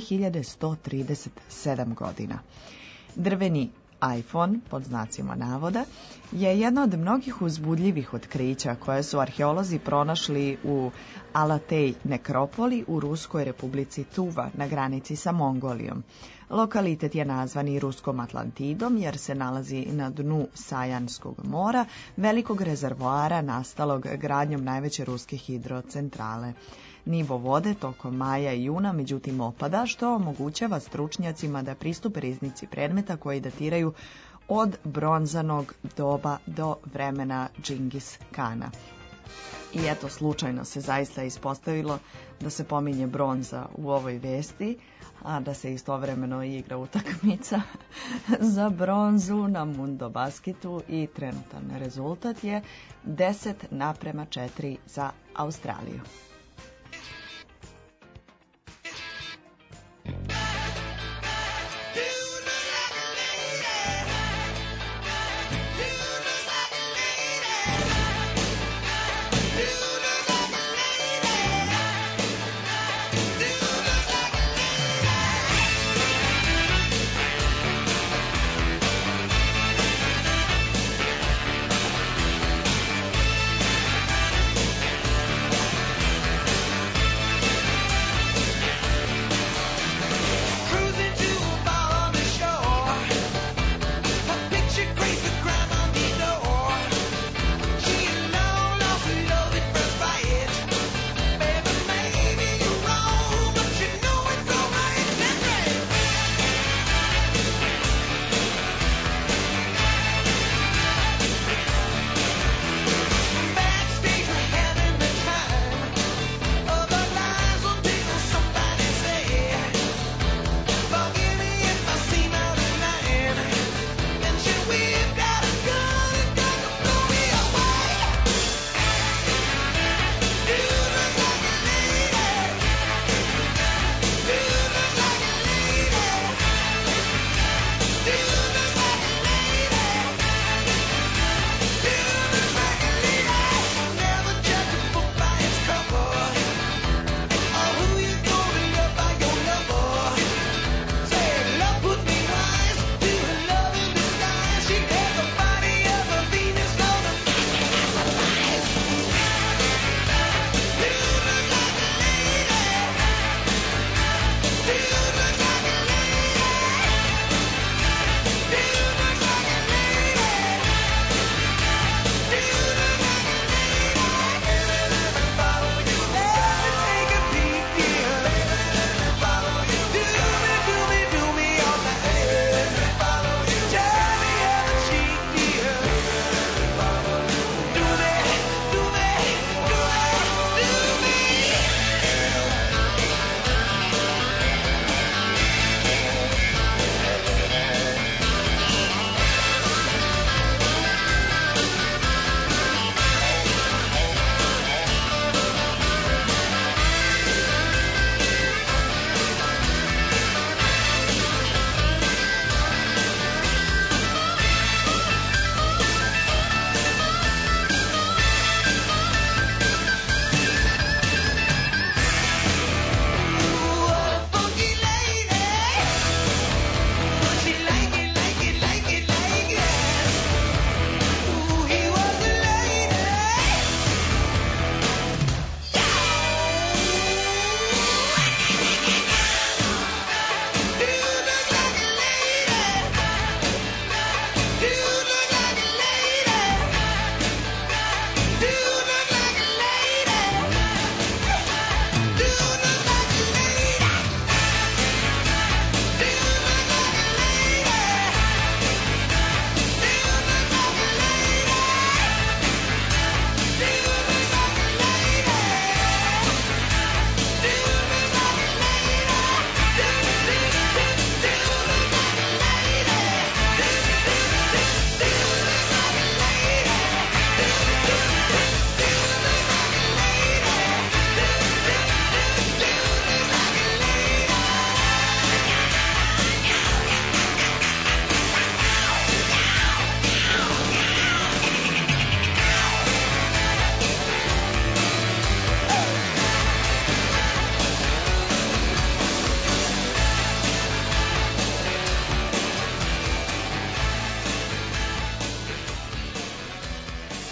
2137 godina. Drveni iPhone, pod znacima navoda, je jedno od mnogih uzbudljivih otkrića koje su arheolozi pronašli u Alatej nekropoli u Ruskoj republici Tuva na granici sa Mongolijom. Lokalitet je nazvan i Ruskom Atlantidom jer se nalazi na dnu Sajanskog mora, velikog rezervoara nastalog gradnjom najveće ruske hidrocentrale. Nivo vode tokom maja i juna međutim opada, što omogućava stručnjacima da pristupe riznici predmeta koji datiraju od bronzanog doba do vremena Džingis Kana. I eto, slučajno se zaista ispostavilo da se pominje bronza u ovoj vesti, a da se istovremeno igra utakmica za bronzu na Mundo Basketu i trenutan rezultat je 10:4 za Australiju.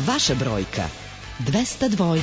Vaša brojka 202.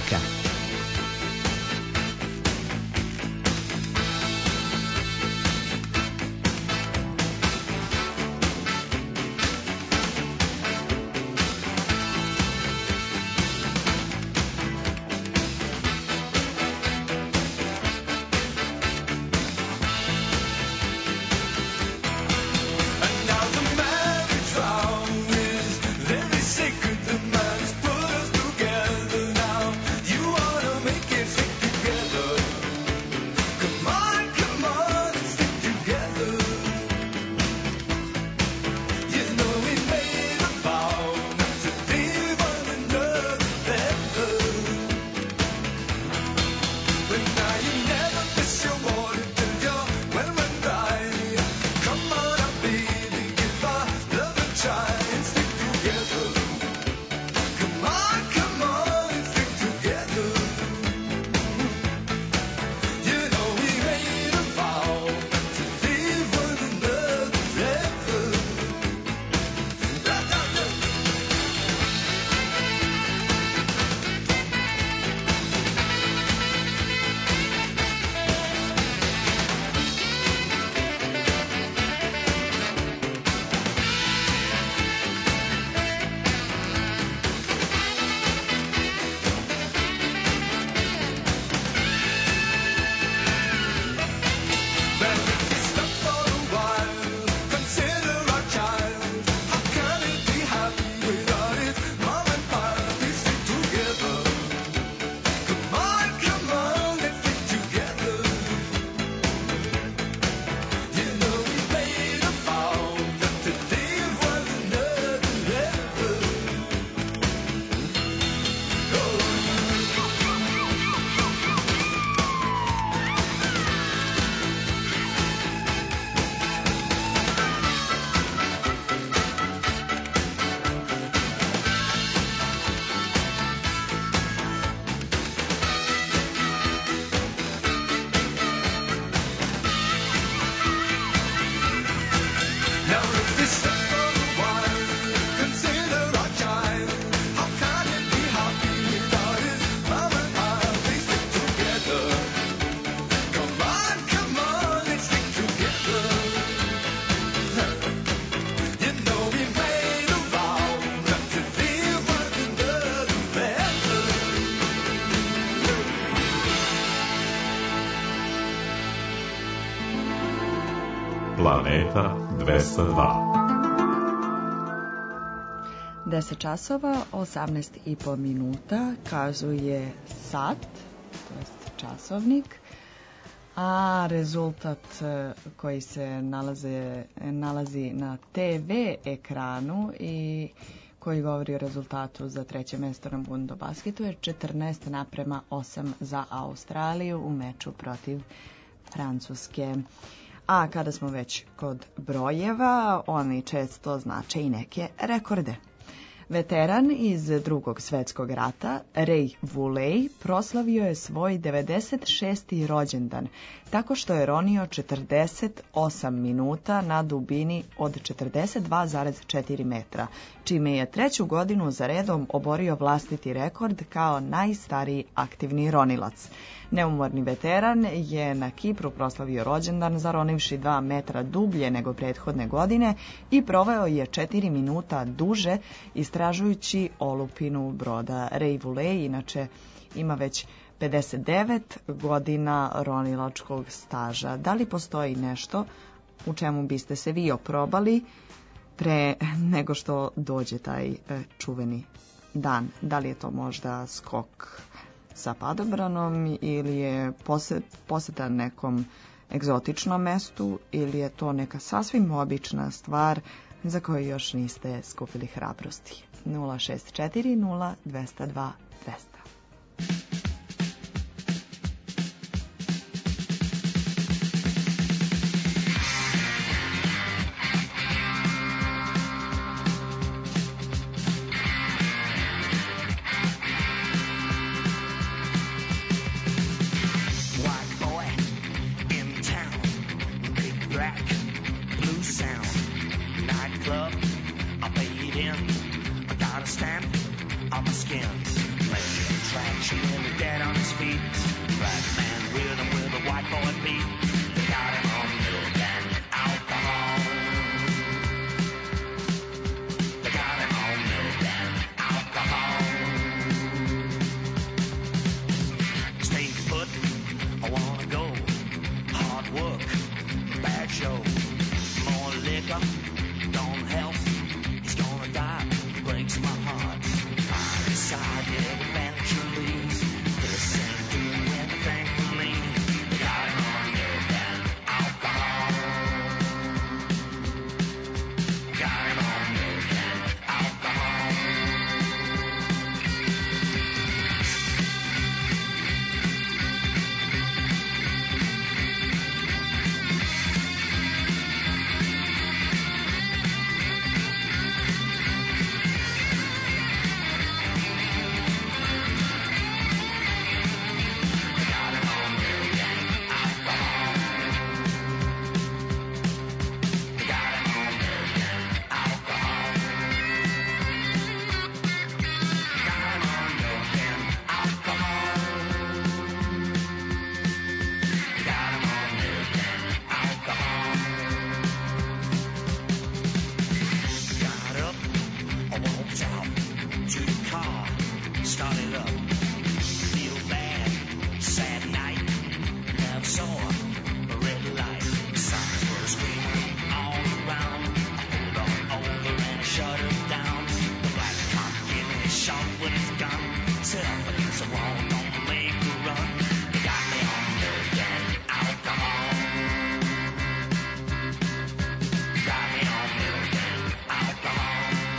Planeta 202. 10 časova, 18,5 minuta, kazuje sat, to jest časovnik, a rezultat koji se nalazi na TV ekranu i koji govori o rezultatu za treće mesto na Bundobasketu je 14:8 za Australiju u meču protiv Francuske. A kada smo već kod brojeva, oni često znače i neke rekorde. Veteran iz Drugog svetskog rata, Ray Woolley, proslavio je svoj 96. rođendan tako što je ronio 48 minuta na dubini od 42,4 metra, čime je treću godinu za redom oborio vlastiti rekord kao najstariji aktivni ronilac. Neumorni veteran je na Kipru proslavio rođendan zaronivši 2 metra dublje nego prethodne godine i proveo je 4 minuta duže istražujući olupinu broda. Ray Woolley inače ima već 59 godina ronilačkog staža. Da li postoji nešto u čemu biste se vi oprobali pre nego što dođe taj čuveni dan? Da li je to možda skok sa padobranom ili je poseta nekom egzotičnom mestu ili je to neka sasvim obična stvar za koju još niste skupili hrabrosti? 064 0202 200. I'm a show. More liquor don't help. He's gonna die. Breaks my heart. I decided eventually this ain't doing anything for me. Got him on milk and alcohol. Got him on milk and alcohol. Started up, feel bad, sad night, never saw a red light. Signs were screaming all around. I pulled on over and shut it down. The black cop gave me a shot with his gun. Said up against the wall, don't make a run. They got me on milk and alcohol. Got me on milk and alcohol.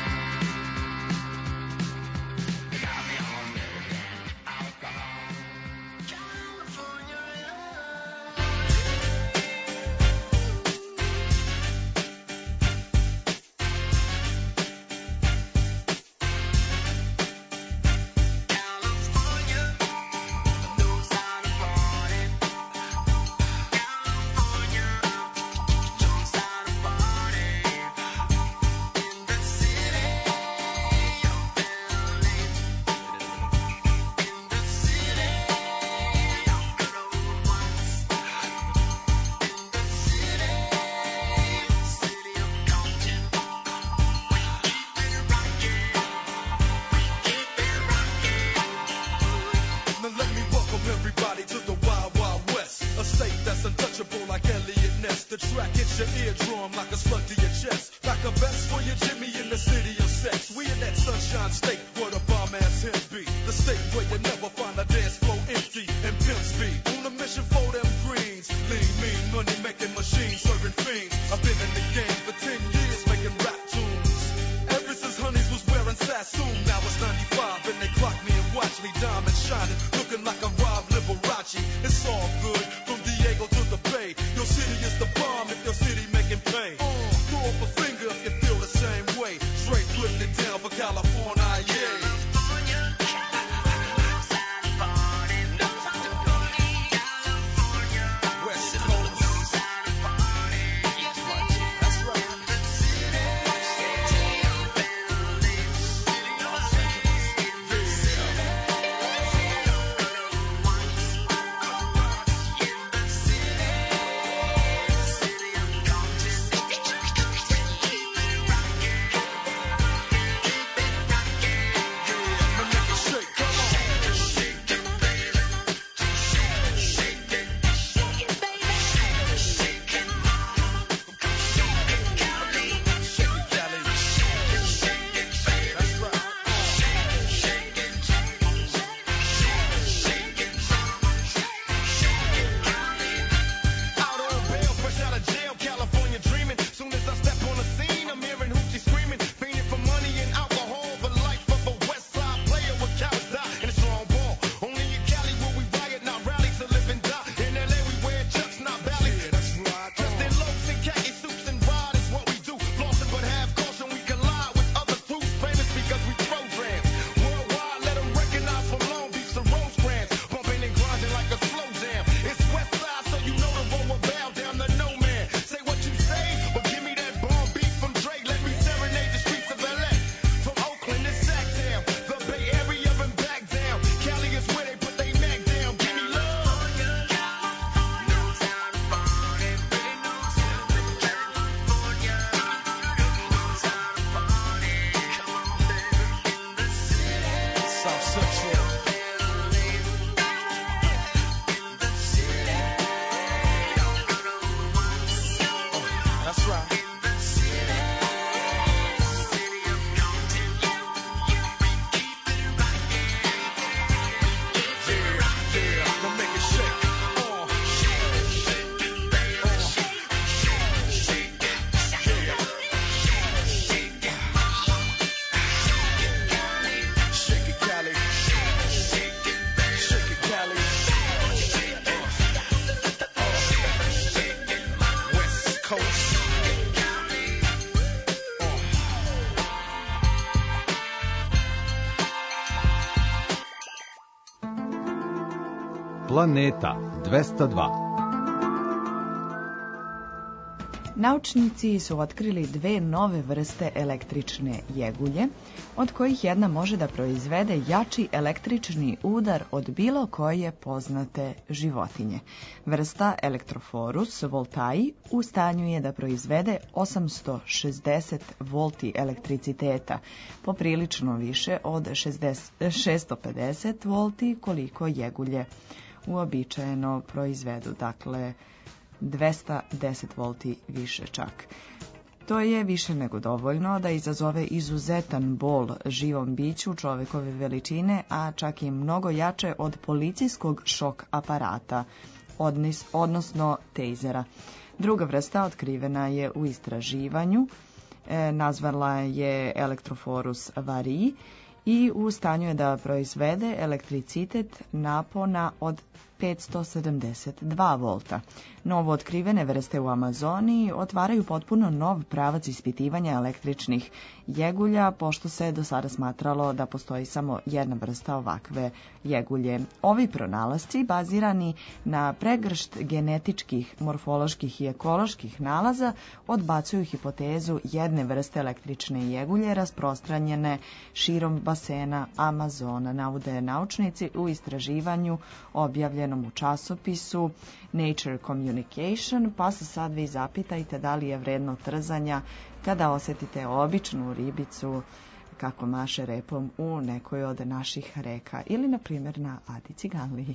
The track hits your eardrum like a slug to your chest. Like a vest for your Jimmy in the city of sex. We in that sunshine state where the bomb ass him be. The state where you never find a dance floor empty and pimp speed. On a mission for them greens. Lean, mean, money making machines serving fiends. I've been in the game for 10 years making rap tunes. Ever since Honeys was wearing Sassoon. Now it's 95 and they clock me and watch me diamond shining. Looking like a Rob Liberace. It's all good from Diego to the Bay. Your city is the bomb if your city making pain. Throw up a finger if you feel the same way. Straight putting it down for California, yeah. Planeta 202. Naučnici su otkrili dve nove vrste električne jegulje, od kojih jedna može da proizvede jači električni udar od bilo koje poznate životinje. Vrsta Electrophorus voltai u stanju je da proizvede 860 volti elektriciteta, poprilično više od 650 volti koliko jegulje uobičajeno proizvedu, dakle 210 volti više čak. To je više nego dovoljno da izazove izuzetan bol živom biću čovekove veličine, a čak i mnogo jače od policijskog šok aparata, odnosno tejzera. Druga vrsta otkrivena je u istraživanju, nazvala je Electrophorus varii i u stanju je da proizvede elektricitet napona od 572 volta. Novo otkrivene vrste u Amazoniji otvaraju potpuno nov pravac ispitivanja električnih jegulja, pošto se do sada smatralo da postoji samo jedna vrsta ovakve jegulje. Ovi pronalasci, bazirani na pregršt genetičkih, morfoloških i ekoloških nalaza, odbacuju hipotezu jedne vrste električne jegulje rasprostranjene širom basena Amazona, navode naučnici u istraživanju objavljenom u časopisu Nature Communication, pa se sad vi zapitajte da li je vredno trzanja kada osetite običnu ribicu kako maše repom u nekoj od naših reka ili, na primjer, na Adi Ciganliji.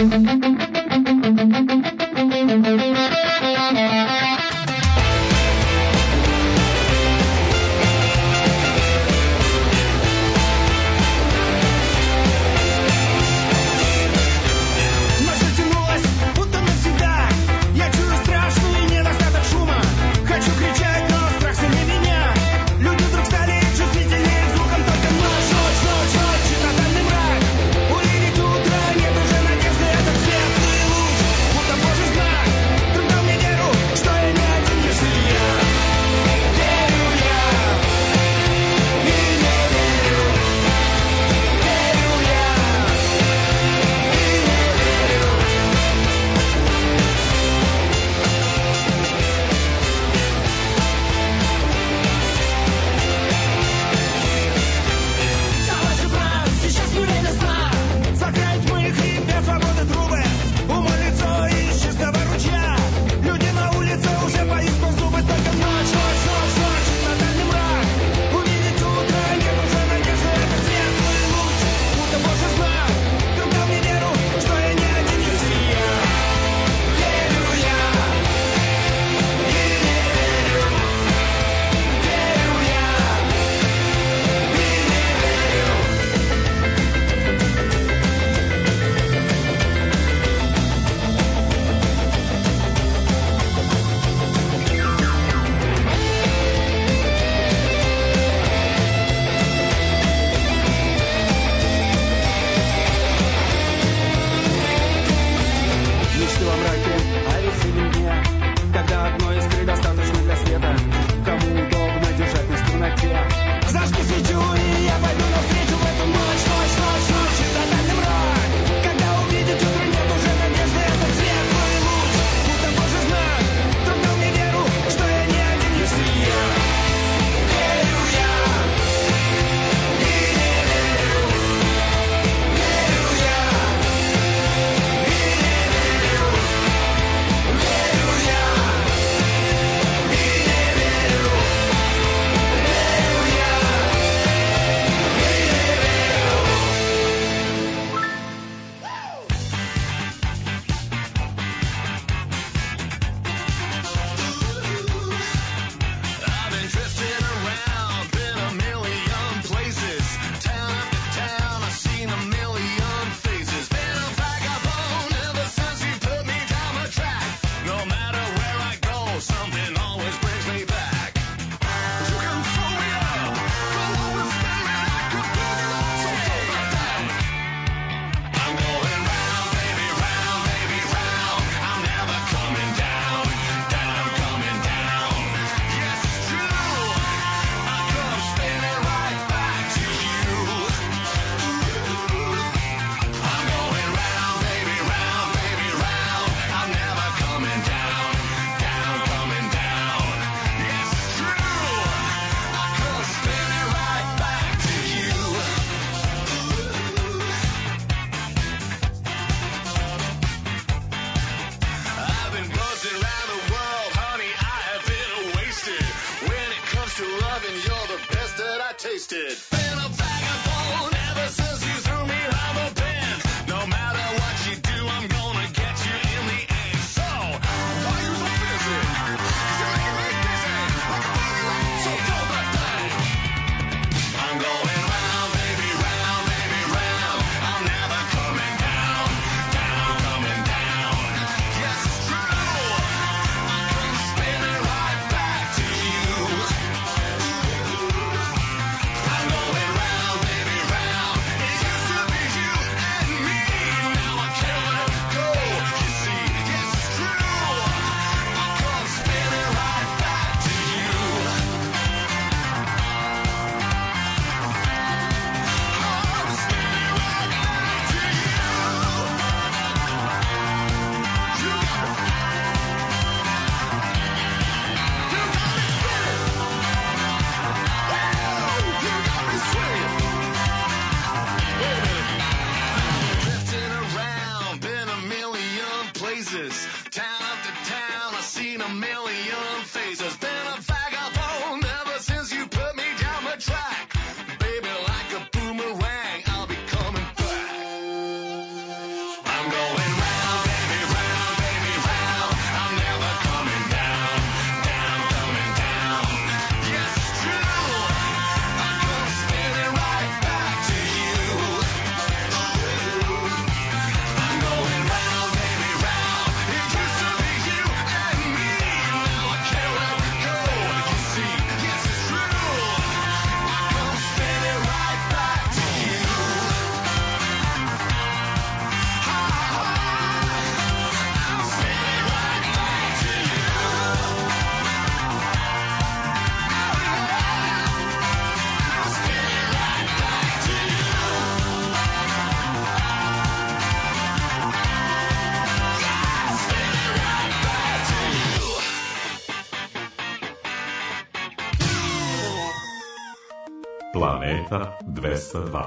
I'm going Planeta 202.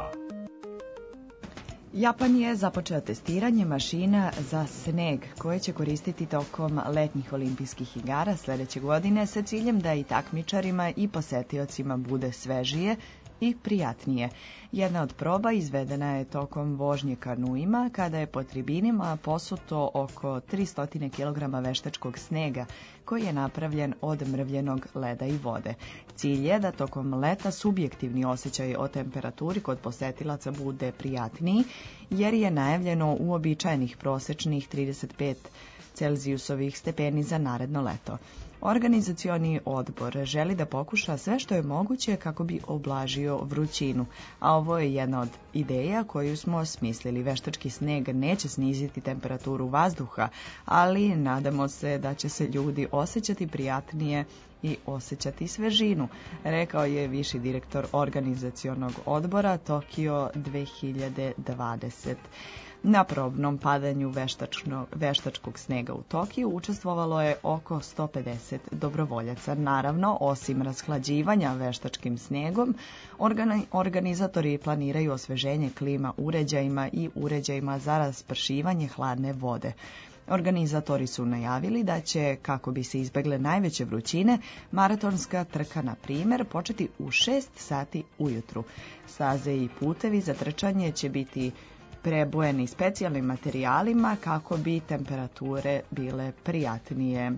Japan je započeo testiranje mašina za sneg koje će koristiti tokom letnjih olimpijskih igara sledeće godine sa ciljem da i takmičarima i posetiocima bude svežije i prijatnije. Jedna od proba izvedena je tokom vožnje kanuima kada je po tribinima posuto oko 300 kg veštačkog snega koji je napravljen od mrvljenog leda i vode. Cilj je da tokom leta subjektivni osjećaj o temperaturi kod posetilaca bude prijatniji jer je najavljeno uobičajenih prosečnih 35 Celzijusovih stepeni za naredno leto. Organizacioni odbor želi da pokuša sve što je moguće kako bi oblažio vrućinu, a ovo je jedna od ideja koju smo smislili. Veštački sneg neće sniziti temperaturu vazduha, ali nadamo se da će se ljudi osjećati prijatnije i osjećati svežinu, rekao je viši direktor organizacionog odbora Tokio 2020. Na probnom padanju veštačkog snega u Tokiju učestvovalo je oko 150 dobrovoljaca. Naravno, osim rashlađivanja veštačkim snegom, organizatori planiraju osveženje klima uređajima i uređajima za raspršivanje hladne vode. Organizatori su najavili da će, kako bi se izbegle najveće vrućine, maratonska trka, na primjer, početi u 6 sati ujutru. Staze i putevi za trčanje će biti prebojeni specijalnim materijalima kako bi temperature bile prijatnije.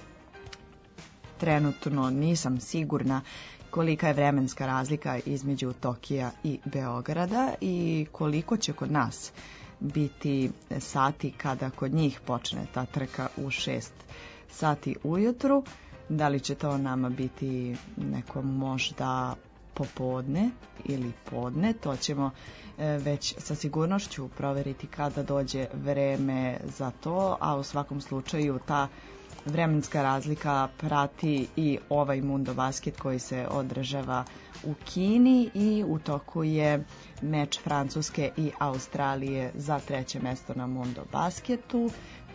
Trenutno nisam sigurna kolika je vremenska razlika između Tokija i Beograda i koliko će kod nas biti sati kada kod njih počne ta trka u 6 sati ujutru. Da li će to nama biti neko možda popodne ili podne, to ćemo već sa sigurnošću proveriti kada dođe vreme za to, a u svakom slučaju ta vremenska razlika prati i ovaj Mundo Basket koji se održava u Kini i u toku je meč Francuske i Australije za 3. mesto na Mundo Basketu,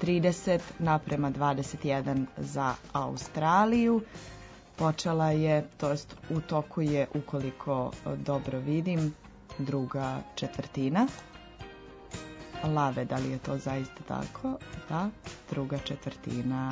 30:21 za Australiju. Počela je, to jest u toku je, ukoliko dobro vidim, druga četvrtina. Lave, da li je to zaista tako? Da, druga četvrtina.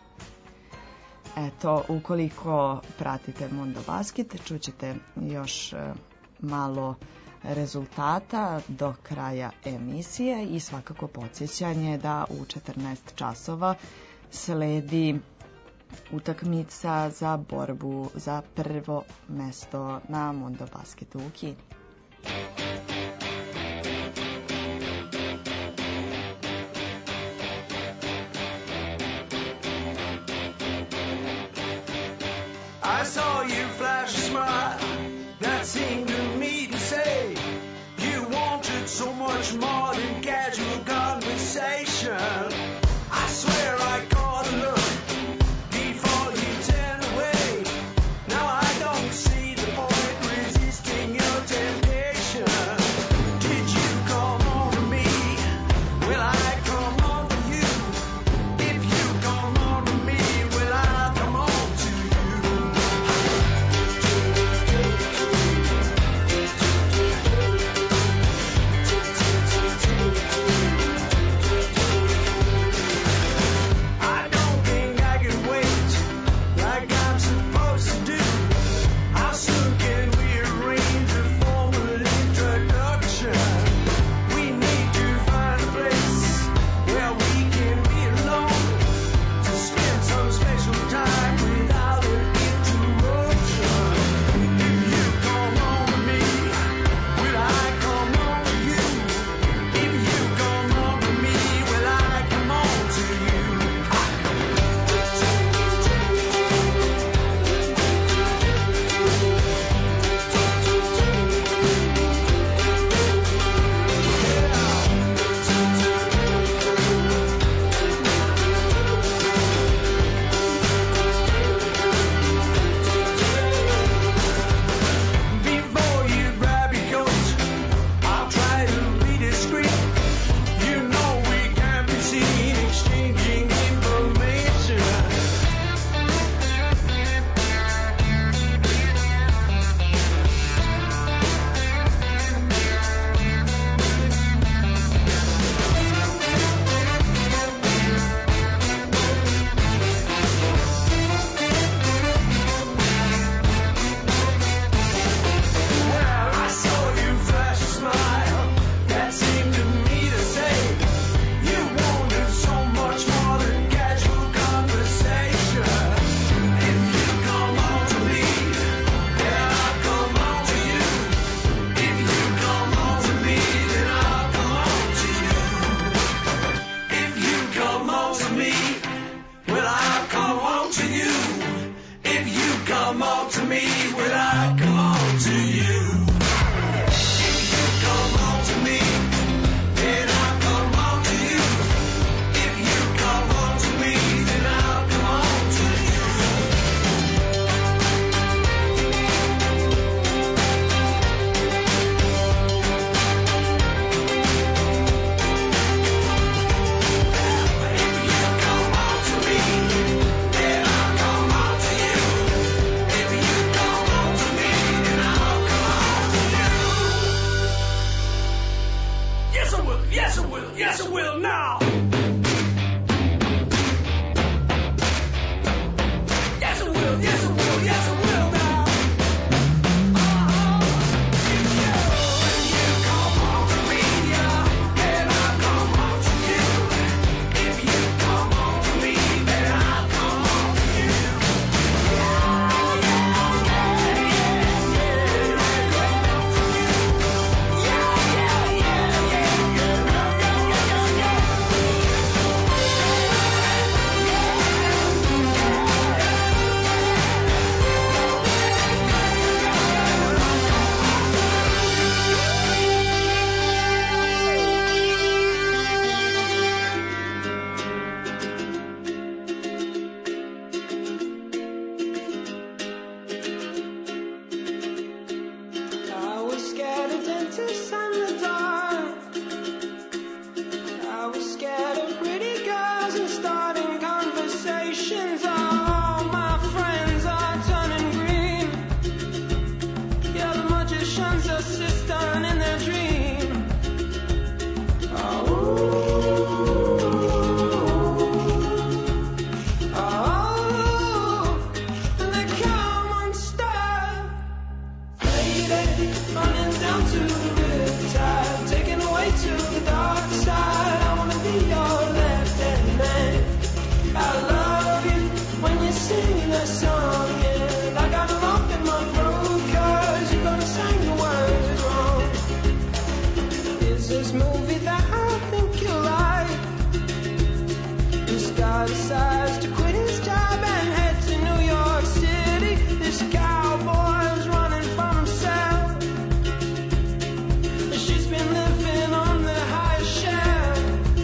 Eto, ukoliko pratite Mundo Basket, čućete još malo rezultata do kraja emisije i svakako podsjećanje da u 14 časova sledi utakmica za borbu za prvo mesto na Mundo Basketu u Kini. I saw you flash a smile that seemed to me to say you wanted so much more than casual conversation. I swear I caught a look before you turned away. Now I don't see the point resisting your temptation. Did you come on to me? Will I come on to you? If you come on to me, will I come on to you? that song, and I got a lump in my throat, 'cause you're gonna sing the words wrong. Is this movie that I think you like? This guy decides to quit his job and head to New York City. This cowboy's running from himself. She's been living on the highest shelf.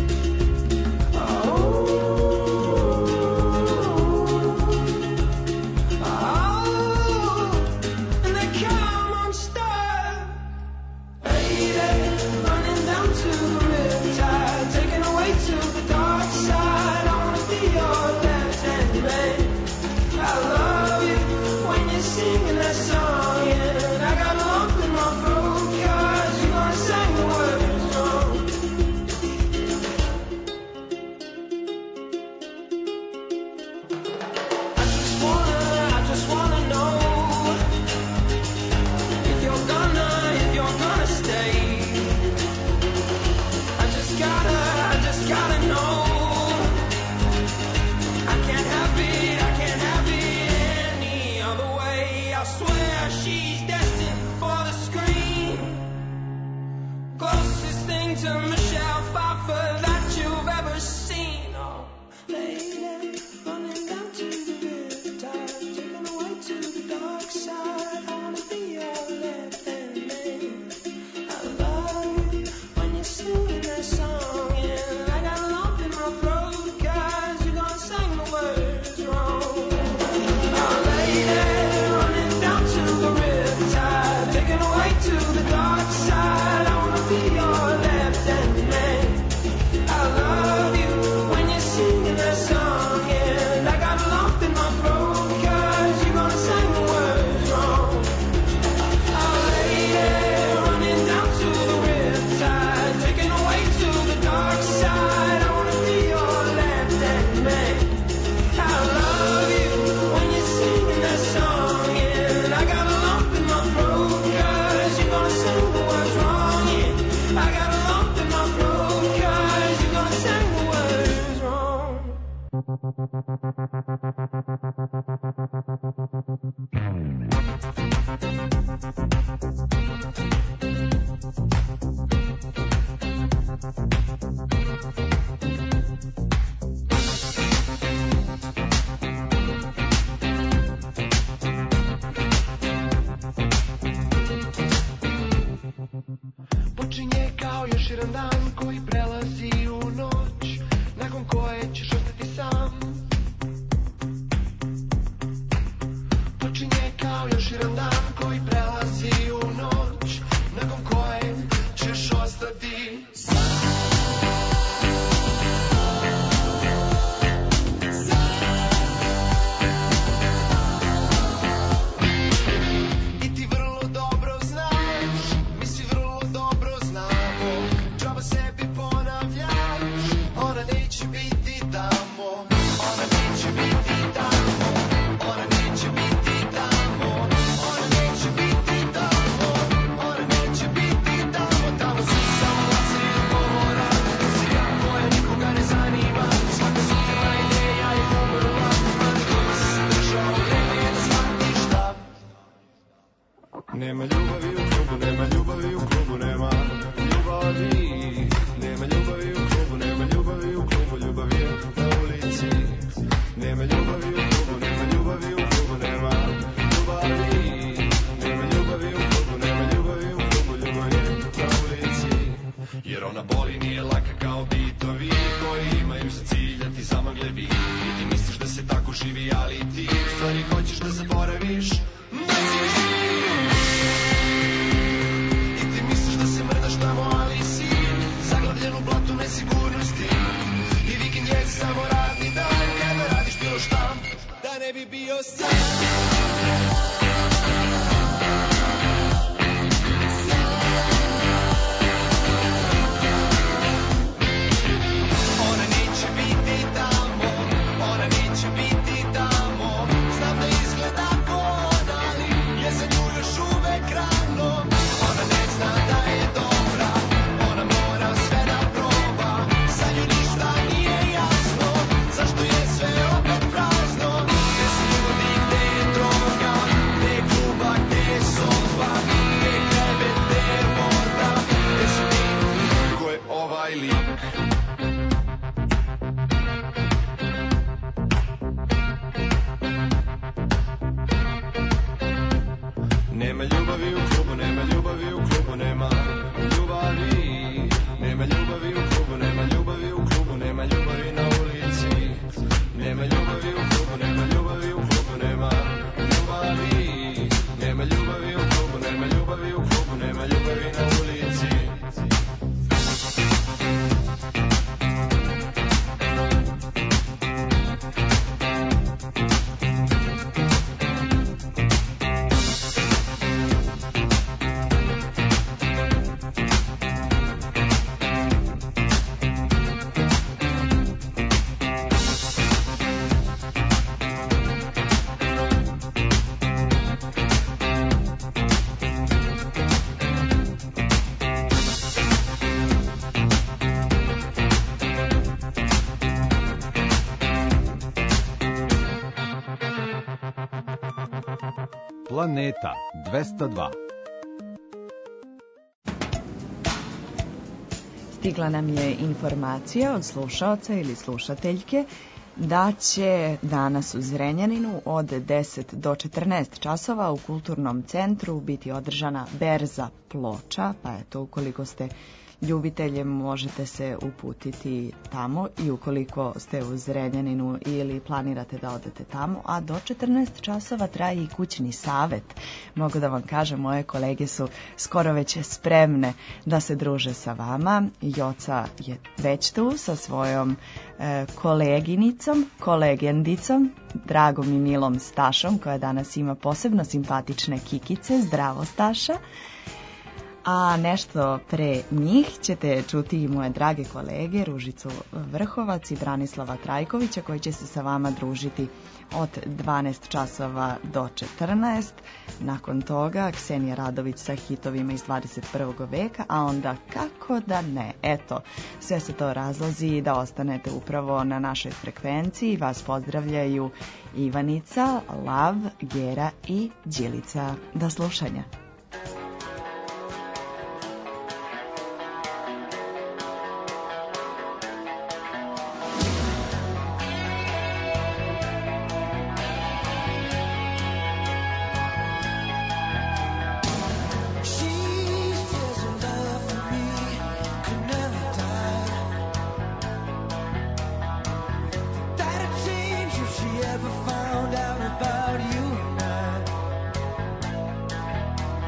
And they come on stuff. Lady, running down to the riptide, taken away to the dark side. I wanna be your left-hand man. I love you when you're singing that song, and I got a lump in my throat, 'cause you're gonna sing the words wrong. I just wanna know if you're gonna stay. I just gotta know. I can't have it any other way. I swear she's destined for the screen. Closest thing to Michelle Pfeiffer that you've ever seen. Oh, lady, running down to the riptide, taken away to the dark side. I wanna be your left-hand man. I love you when you're singing that song, and I got a lump in my throat, 'cause you're gonna sing the words wrong. Oh, lady, running down to the riptide, taken away to the dark side. I wanna be your left-hand man. I love you when you're singing that song, and I got a lump in my throat, 'cause you're gonna sing the words wrong. Oh, lady, running down to the riptide, taken away to the dark side. I wanna be your left-hand man. I love you when you're singing that song, and I got a lump in my throat, 'cause you're gonna sing the words wrong. Yeah, I got a lump in my throat, 'cause you're gonna sing the words wrong. Počinje kao još jedan dan koji prelazi u noć, nakon koje ćeš ostati sam. Počinje kao još jedan dan koji prelazi u noć, nakon koje ćeš ostati sam. I ti vrlo dobro znaš, mi svi vrlo dobro znamo, džaba sebi ponavljaš, ona neće biti tamo, ona neće biti tamo, ona neće biti tamo, ona neće biti tamo, ona neće biti tamo, tamo su samo glasovi govora, muzika koja nikoga ne zanima, svaka silna ideja je umrla, ali koji si se držao, vreme je da shvatiš da nema ljubavi u klubu, nema ljubavi u klubu, nema ljubavi, nema ljubavi u klubu, nema ljubavi u klubu, ljubav je na ulici. Nema ljubavi u klubu, nema ljubavi u klubu, nema ljubavi, nema ljubavi u klubu, nema ljubavi u klubu, ljubav je na ulici. Jer ona boli, nije laka kao bitovi koji imaju za cilj da ti zamagle bit. I ti misliš da se tako živi, ali ti u stvari hoćeš da zaboraviš da si živ. I ti misliš da se mrdaš tamo, ali si zaglavljen u blatu nesigurnosti. I vikend je samo radni dan, kada radiš bilo šta da ne bi bio sam. Ona neće biti tamo, ona neće biti tamo, znam da izgleda ko ona, ali je za nju još uvek rano. Ona ne zna da je dobra, ona mora sve da proba, za nju ništa nije jasno, zašto je sve opet prazno. Nije se ljubavni Planeta 202. Stigla nam je informacija od slušaoca ili slušateljke da će danas u Zrenjaninu od 10 do 14 časova u Kulturnom centru biti održana berza ploča, pa eto, ukoliko ste ljubitelje možete se uputiti tamo i ukoliko ste u Zrenjaninu ili planirate da odete tamo, a do 14 časova traje i kućni savet. Mogu da vam kažem, moje kolege su skoro već spremne da se druže sa vama. Joca je već tu sa svojom koleginicom, kolegendicom, dragom i milom Stašom, koja danas ima posebno simpatične kikice. Zdravo, Staša! A nešto pre njih ćete čuti i moje drage kolege Ružicu Vrhovac i Branislava Trajkovića, koji će se sa vama družiti od 12 časova do 14. Nakon toga Ksenija Radović sa hitovima iz 21. veka, a onda kako da ne. Eto, sve se to razlozi da ostanete upravo na našoj frekvenciji. Vas pozdravljaju Ivanica, Lav, Gera i Đilica. Do slušanja. Ever found out about you and I?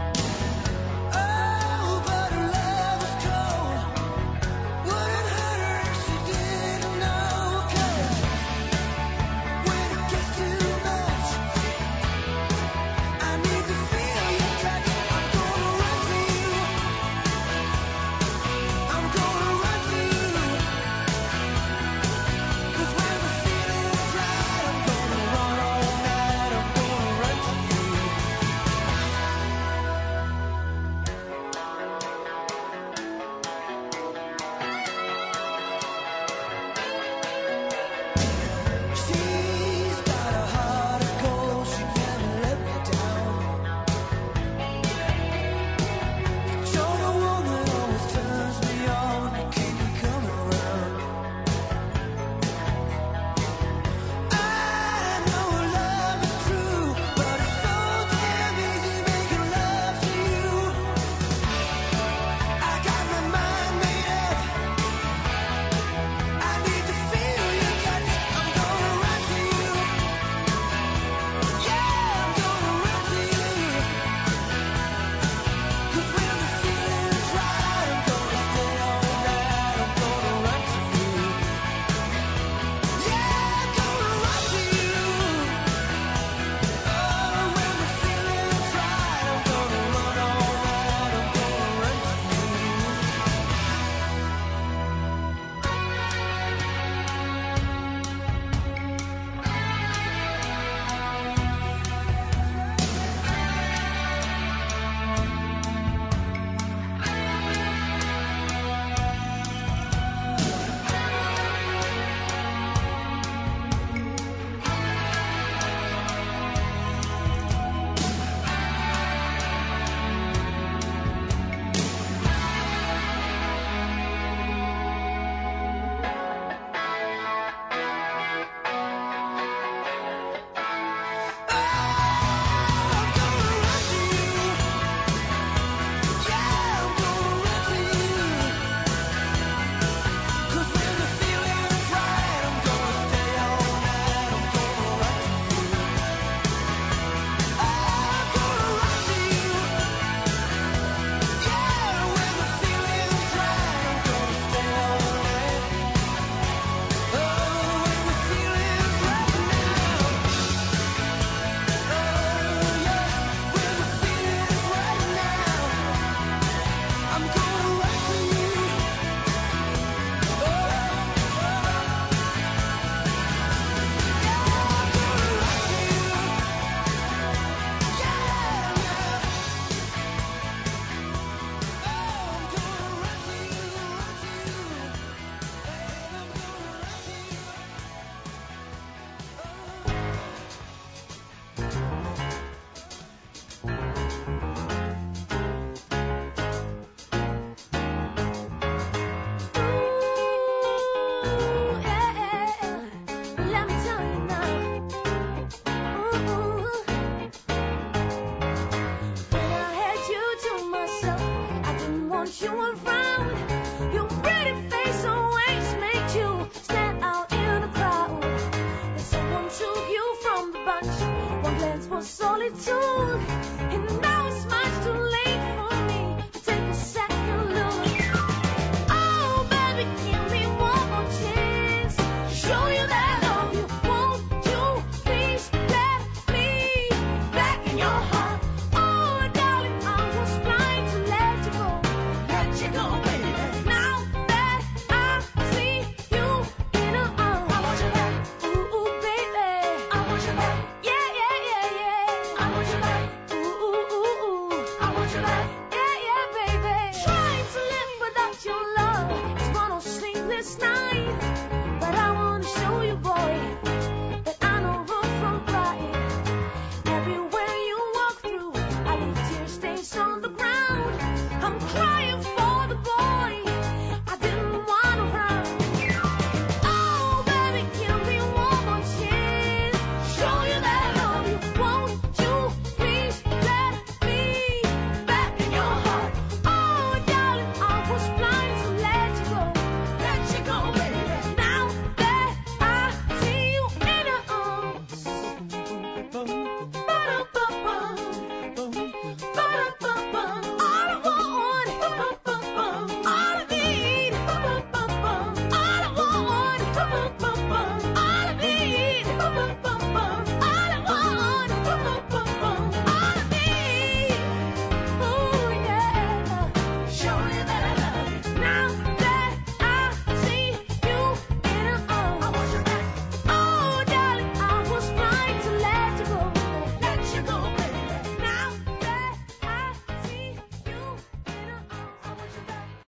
dance for solitude in the night.